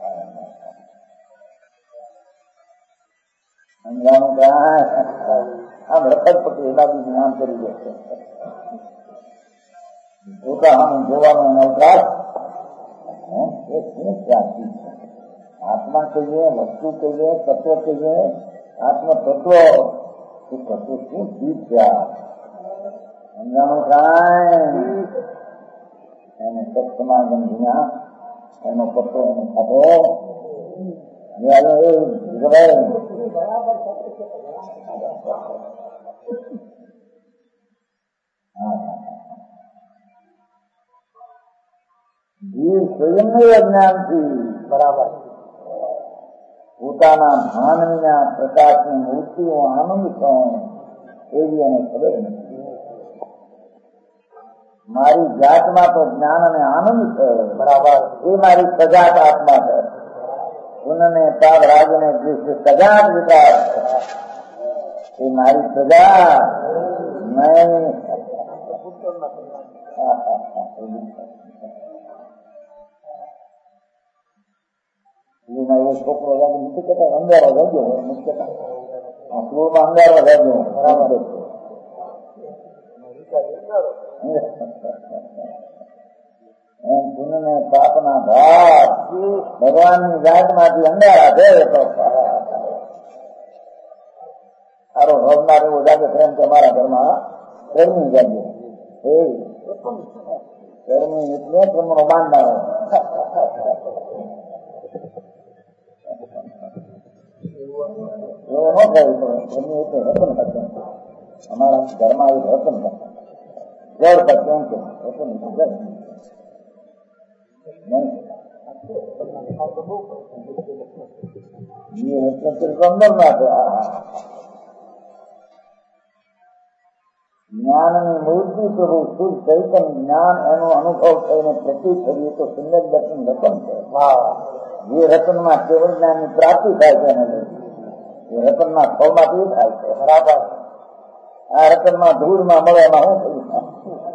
સમજાણું કે આમ રખડ પકડી એના બી જ્ઞાન કરી જશે પોતાનું જોવાનો એનો અવકાશ એ શું પ્રાપ્તિ છે આત્મા કહીએ વસ્તુ કહીએ તત્વ કહીએ આત્મ તત્વ એ તત્વ શું ચીજ છે સમજાણું કાંઈ એને સત્સમાગમ વિના એનો પત્ર એનો ખાતો જીવ સ્વયંની અજ્ઞાનથી બરાબર પોતાના ભાનના પ્રકાશની મૂર્તિઓ આનંદ થયો એવી એને ખબર નથી મારી જાતમાં તો જ્ઞાન અને આનંદ છે બરાબર એ મારી સજાત આત્મા છે ઉનને પાપ રાજને જે સજાત વિકાસ એ મારી સજા મેં એવો છોકરો નથી કહેતા અંધારો રહેજો નથી કહેતા સ્કૂલમાં અંધારો રહેજો બરાબર એમ પુનઃ પાપના ભાગ ભગવાનની જાતમાંથી અંધારા છે તો સારો રોજનાર એવો જાગે પ્રેમ કે મારા ઘરમાં ગરમી જાગે એ ગરમી એટલે પ્રેમનો બાંધનારો એવો ન થાય તો ગરમી એટલે રતન કરશે અમારા ઘરમાં એવું રતન કરશે જળ પર કેમ કે રતન અંદર ના છે જ્ઞાનની મૂર્તિ પ્રભુ શુદ્ધ ચૈતન્ય જ્ઞાન એનો અનુભવ થઈને પ્રતિક કરીએ તો સુંદર દર્શન રતન છે જે રતનમાં કેવળ જ્ઞાનની પ્રાપ્તિ થાય છે એને એ રતનના ફળમાંથી થાય છે બરાબર આ રકમમાં ધૂળમાં મળે એમાં શું થયું?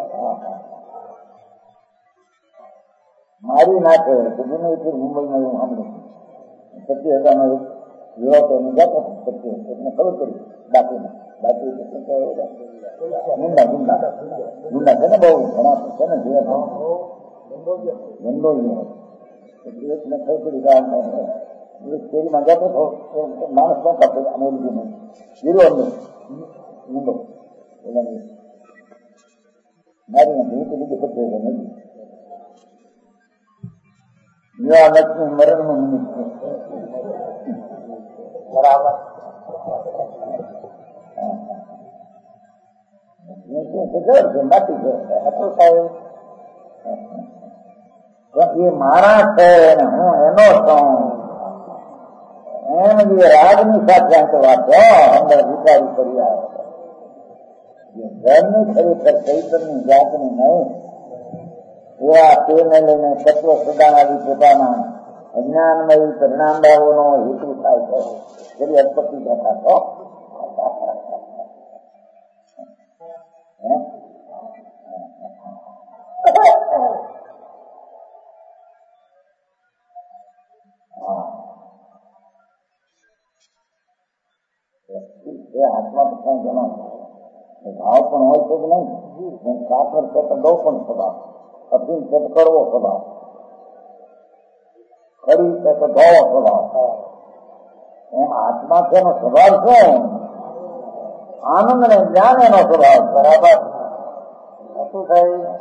મારી નાખે તો જુનાગઢ મુંબઈમાં એવું સાંભળ્યું પચીસ હજારનો યુરોપની જાતો પચીસ એટલે ખબર પડી બાકીમાં બાકી ગુંડા ગુંડા ગુંડા છે ને બહુ ઘણા છે ને જે ધંધો એકને ખબર પડી શેરીમાં જતો હતો માણસ ન કાપે અમોલજી નહીં ગીરો અંદર મુંબઈ એટલે મારી નથી તો બીજું પચીસ હજાર નથી લક્ષ્મી મરણ નું નિમિત્ત છે બરાબર બાકી છે એ મારા છે ને હું એનો છું એમ જે રાજની સાથે વાંચો અંદર વિચારી કરી આવે ઘરની ખરેખર ચૈતનની જાતની નહીં એવા તેને લઈને તત્વ સદાનાદી પોતાના અજ્ઞાનમય પરિણામદારોનો હેતુ થાય છે જેવી અટપતિ જતા છો હાથમાં કઈ જણાવ ભાવ પણ હોય છે કે નહીં કાફર છે તો દો પણ સ્વભાવ અફીમ છે તો કરવો સ્વભાવ ખરી છે તો ધોવો સ્વભાવ એમ આત્મા છે એનો સ્વભાવ છે આનંદ ને જ્ઞાન એનો સ્વભાવ બરાબર શું થાય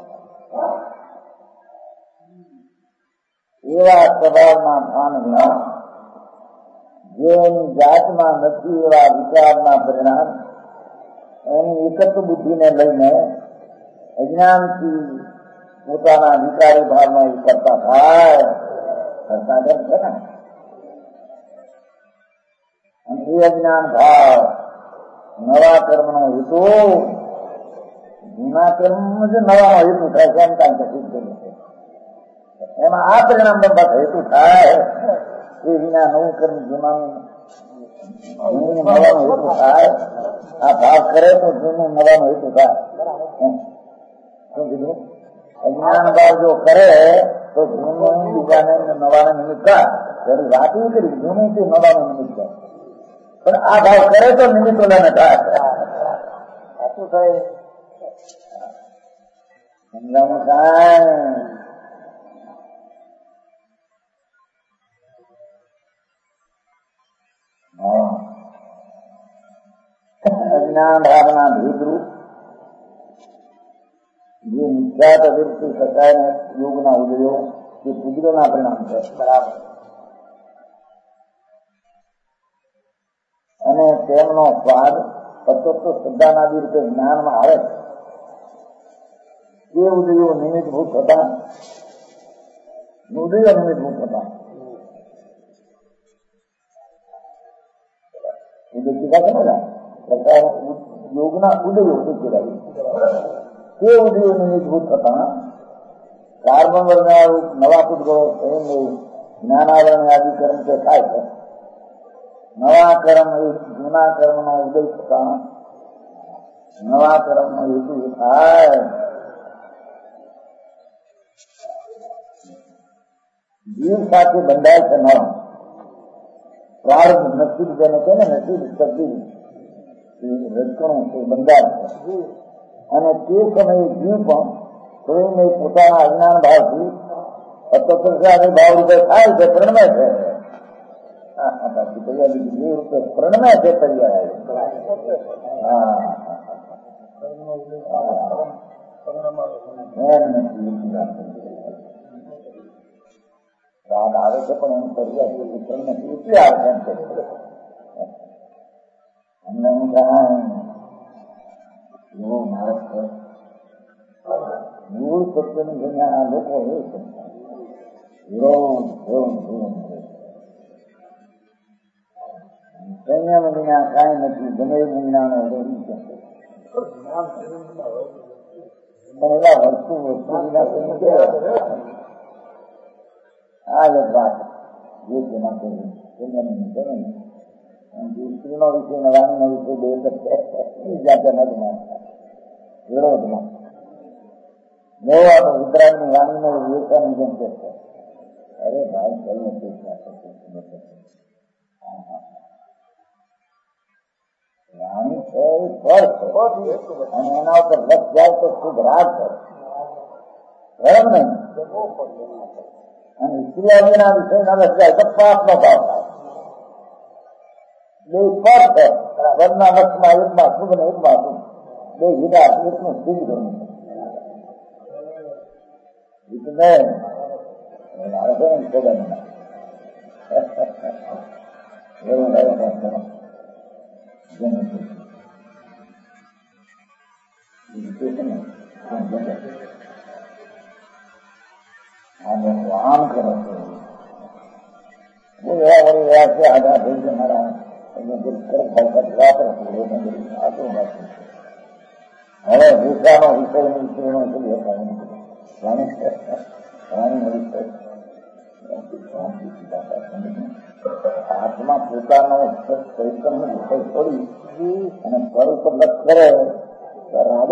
એવા સ્વભાવના ભાનના જેની જાતમાં નથી એવા વિચારના પરિણામ એની એકત્વ બુદ્ધિને લઈને અજ્ઞાનથી પોતાના વિકારી ભાવમાં એ કરતા થાય કરતા જેમ છે ને અને એ અજ્ઞાન ભાવ નવા કર્મનો હેતુ જૂના કર્મ જે નવાનો હેતુ થાય છે એમ કાંઈ સિદ્ધ કર્યું છે એમાં આ પરિણામ બસ હેતુ થાય એ વિના નવું કર્મ જૂનાનું નવાનો હેતુ થાય આ ભાવ કરે તો જૂનું નવાનો હેતુ થાય શું કીધું અજ્ઞાન ભાવ જો કરે તો જૂનું બીજાને નવાના નિમિત્ત થાય એની વાત એવી કરી જૂનું થી નવાનું નિમિત્ત થાય પણ આ ભાવ કરે તો નિમિત્તો ને થાય શું થાય સમજાવું થાય અજ્ઞાન ભાવના ભેદરૂપ જે મિથ્યાત અભિવૃત્તિ શકાય યોગના ઉદયો જે પુજ્યોના પરિણામ છે બરાબર અને તેમનો સ્વાદ તત્વ શ્રદ્ધાનાદી રીતે જ્ઞાનમાં આવે તે ઉદયો નિમિત્તભૂત થતા ઉદયો નિમિત્તભૂત થતા ઉદય કીધા છે ને યોગના ઉદયો કહેવાય તે ઉદયો નિમિત્તભૂત થતા કાર્બન વર્ણ નવા પુદ્ગળો જ્ઞાનાવરણ આદિ કર્મ તે થાય છે નવા કર્મ એ જૂના કર્મનો ઉદય થતા નવા કર્મનો હેતુ થાય જીવ સાથે બંધાય છે નવા પ્રારંભ નસીબ જેને કહે ને નસીબ તકદીર રચકણું છે બંધાય છે અને તે સમયે જીવ પણ સ્વયં પોતાના અજ્ઞાન ભાવથી અતોત્સાહી ભાવ રૂપે થાય છે પ્રણમે છે જીવ રૂપે પ્રણમે છે રાગ આવે છે પણ એમ પર્યાય પ્રણમે એટલે આવે છે અમને હું જાણ એવો માણસ છે મૂળ સત્યની દુનિયાના લોકો એ વિરોધ સંયમ વિના કાંઈ નથી ગમે વિનાનો રોગી છે પણ એવા વસ્તુ વસ્તુ વિના આ એક વાત જે જેના સંયમ કરે સ્ત્રીનો વિષય વાણીનો વિષય બે એ જાતે નથી માનતા વિરોધમાં મેવા તો ઉત્તરાયણની વાણીનો વિવેકાની જેમ કે અરે ભાઈ કઈ નથી વાણી છે એ ફળ છે અને એના ઉપર લક્ષ જાય તો શુભ રાગ છે ધર્મ નહીં અને સ્ત્રીઓના વિષયના લક્ષ જાય તો પાપનો ભાવ થાય બે ફળ છે ઘરના લક્ષમાં એકમાં શુભ ને એકમાં શુભ બે વિધા એકનું સ્થિર કરવું એટલે આમ કરે છે બહુ એવા વળી રહ્યા છે આધા થઈ છે મારા હવે ભૂસાનો વિષય ની સ્ત્રીનો હાથમાં પોતાનો ચૈતન્ય વિષય છોડી અને પર ઉપર લક્ષ કરે તો રાગ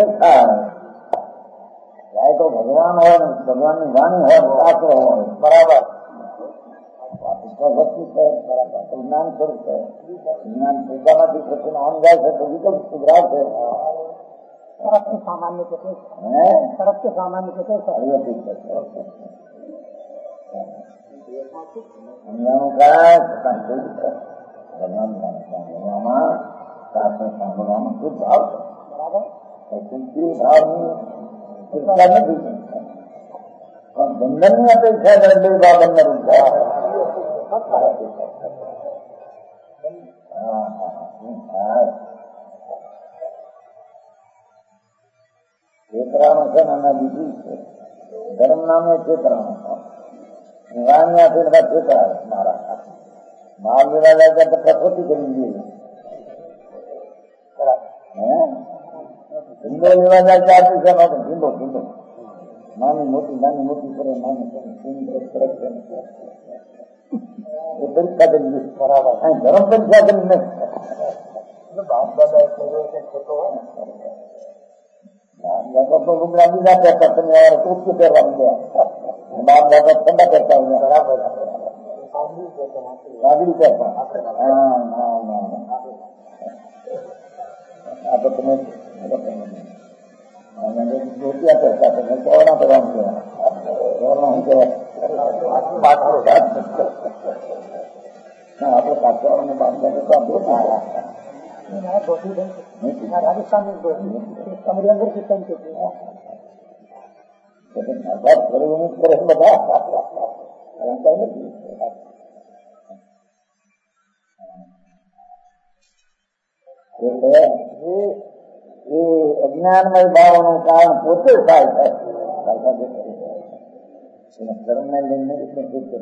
થાય તો ભગવાન હોય ને ભગવાનની વાણી હોય શાસ્ત્ર હોય બરાબર વસ્તુ છે બરાબર જ્ઞાન સ્વરૂપ છે જ્ઞાન પોતાનાથી પછી આમ જાય છે તો વિકલ્પ સુધરાવ છે સડક સામાન્ય કે સડક કે સામાન્ય કે સાંભળવામાં શાસ્ત્ર સાંભળવામાં ખૂબ ભાવ છે બરાબર ભાવની ચિંતા નથી પણ બંધનની અપેક્ષા બે બાબતને રૂપિયા ચેતરાનો છે ને એના બીજું છે ધર્મ નામે ચેતરાનો વાણ્યાથી બધા ચેતરા મારા માલ લેવા જાય તો કસોટી કરી દઈએ ધીંડો લેવા જાય ચાર પૈસા નો ધીંડો ધીંડો નાની મોટી નાની મોટી કરે નાની એ પરીક્ષા કરી બરાબર ધર્મ પરીક્ષા કરી નથી બાપ દાદા છોટો હોય ને તો લુગડા બીજા પહેરતા તમે ટોપી પહેરવા ગયા બાપ દાદા ઠંડા પહેરતા હોય બરાબર વાગડી પહેરતા આ તો તમે ટોપિયા પહેરતા તમે ચોરણા પહેરવાનું કહેવાય ચોરણા શું કહેવાય આપડે સાચવાને બાપ દાદા રાજસ્થાન તમારી અંદર સિસ્ટમ છે બધા એટલે એ અજ્ઞાનમય ભાવનું કારણ પોતે થાય છે કર્મને લઈને એટલે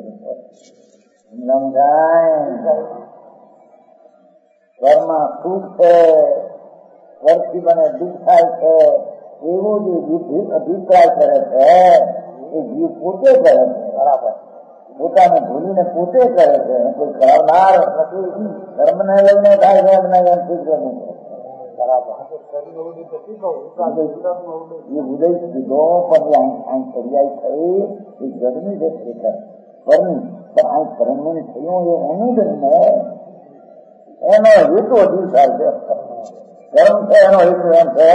ઘરમાં સુખ છે સ્વર્ગથી મને દુઃખ થાય છે એવો જે અભિપ્રાય કરે છે એ જીવ પોતે કરે છે બરાબર પોતાને ભૂલીને પોતે કરે છે કોઈ કરાવનાર નથી ધર્મને લઈને થાય છે એમને એમ શીખવું બરાબર એ ઉદય સીધો પણ આમ સરિયાઈ થઈ એ જગની જે ખેતર ઘરની પણ આ કર્મની થયું એ એનું જ એનો હેતુ હજુ થાય છે કર્મ છે એનો હેતુ એમ છે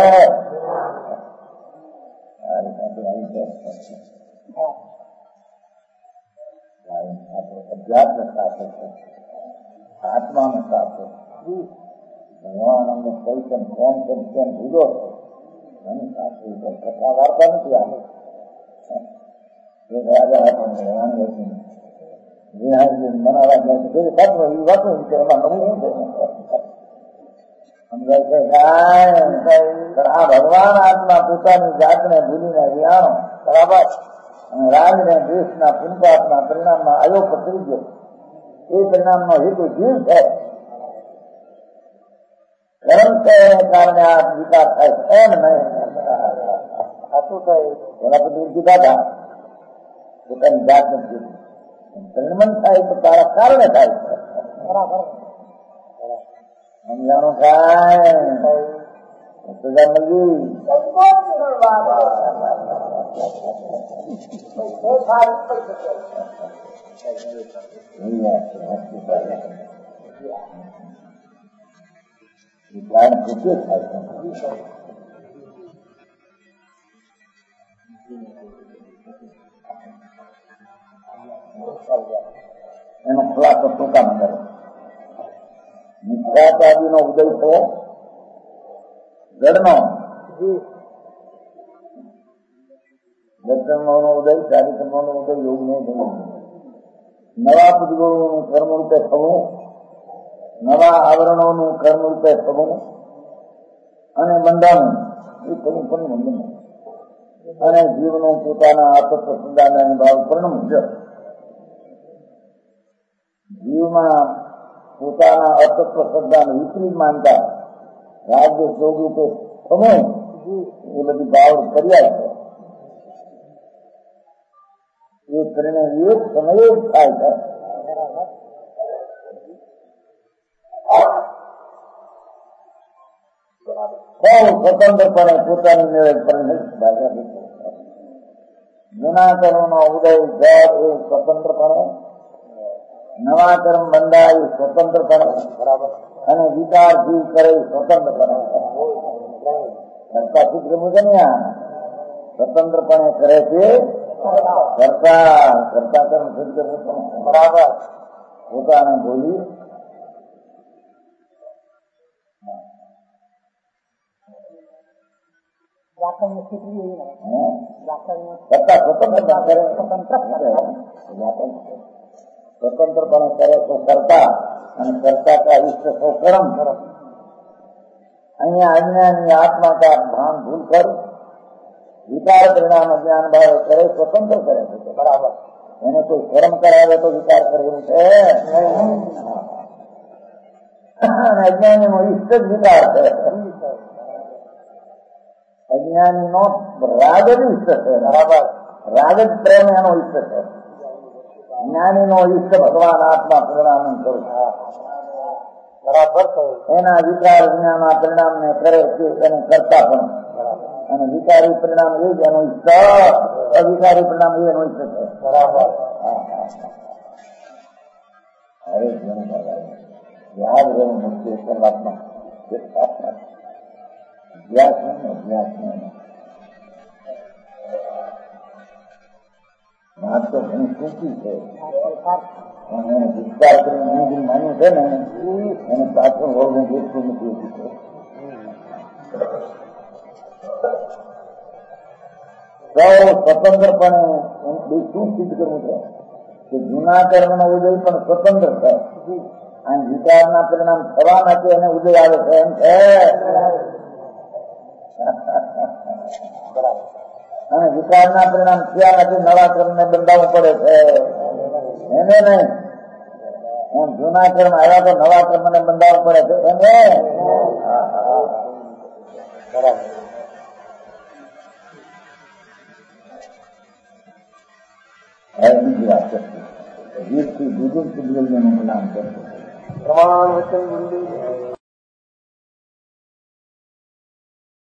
અધ્યાત્મ સાથે છે આત્માનો સાથે ભગવાન અમને ચૈતન કોમ કેમ કેમ ભૂલો છે એની સાથે કથા વાર્તા નથી આવે એક રાજા હતા ભગવાન હતી મનાવા વાતું છે એમાં નવું શું સમજાય છે આ ભગવાન આત્મા પોતાની જાતને ભૂલીને વિહાણો બરાબર અને રાજને દેશના પુનપાતના પરિણામમાં આયો પકડી ગયો એ પરિણામનો હેતુ જીવ છે કર્મ છે એને કારણે આ વિકાસ થાય છે એમ નહીં સાચું થાય એના પછી કીધા હતા પોતાની જાતને કીધું પરિણમન થાય તો તારા કારણે થાય છે બરાબર સમજાણું થાય સજાનજી જ્ઞાન કૃત્ય થાય એનો ખુલાસો ટૂંકામાં કરે. મિથ્યાચારીનો ઉદય થયો જળનો દર્શનનો ઉદય ચારિત્રનો ઉદય એવું નહીં બન્યું. નવા પુજગોળોનું કર્મ રૂપે થવું, નવા આવરણોનું કર્મ રૂપે થવું અને બંધાવું એ થવું પણ બંધન અને જીવનું પોતાના આત્મ સંદાન ભાવ પરિણમ છે. જીવમાં પોતાના અતત્વ શ્રદ્ધાને વિપરીત માનતા રાજ્ય યોગ રૂપે સમય એ બધી ભાવ કર્યા છે. એ કરીને એક સમયે જ થાય છે. બહુ સ્વતંત્રપણે પોતાની મેળે પરિણિત જૂના કર્મનો ઉદય જળ એ સ્વતંત્રપણે, નવા કર્મ બંધાય સ્વતંત્રપણે અને વિચાર જીવ કરે સ્વતંત્રપણે. કરતા સૂત્ર મુજન્યા સ્વતંત્રપણે કરે છે. કરતા કરતા કર્મ સિદ્ધ બરાબર પોતાને બોલી કરતા સ્વતંત્રતા કરે સ્વતંત્રપણે કરે તો કરતા અને કરતા કા ઈષ્ટ સો કર્મ. અહીંયા અજ્ઞાની આત્મા કા ભાન ભૂલ કર વિચાર પરિણામ અજ્ઞાન ભાવ કરે સ્વતંત્ર કરે છે. બરાબર એને કોઈ કર્મ કરાવે તો વિચાર કરવું છે. અજ્ઞાની નો ઈષ્ટ જ વિચાર છે. અજ્ઞાની નો રાગ જ ઈષ્ટ છે. બરાબર રાગ જ પ્રેમ એનો ઈષ્ટ છે. જ્ઞાની નો ઈષ્ટ ભગવાન આત્મા પરિણામ કરું બરાબર એના વિચાર જ્ઞાનના પરિણામ ને કરે છે એને કરતા પણ અને વિચારી પરિણામ એ જ એનો ઈષ્ટ, અવિચારી પરિણામ એ એનો ઈષ્ટ છે. બરાબર અરે ઘણું યાદ રહેવું મુશ્કેલ કલાકમાં અભ્યાસ નહીં અભ્યાસ નહીં વાત તો ઘણી ટૂંકી છે અને વિસ્તાર કરીને હું માન્યું છે ને એને પાછળ હોવું એટલું નથી છે. સૌ સ્વતંત્રપણે શું સિદ્ધ કરવું છે કે જૂના કર્મનો ઉદય પણ સ્વતંત્ર છે અને વિચારના પરિણામ થવા માટે એને ઉદય આવે છે એમ છે. અને વિચારના પરિણામ થયા નથી નવા કર્મને બંધાવવું પડે છે એને નહીં. એમ જૂના કર્મ આવ્યા તો નવા કર્મને બંધાવવું પડે છે એને. બરાબર બીજી વાત કરતી જીવથી બીજું સુધરેલું નામ કરતું પ્રમાણ વચન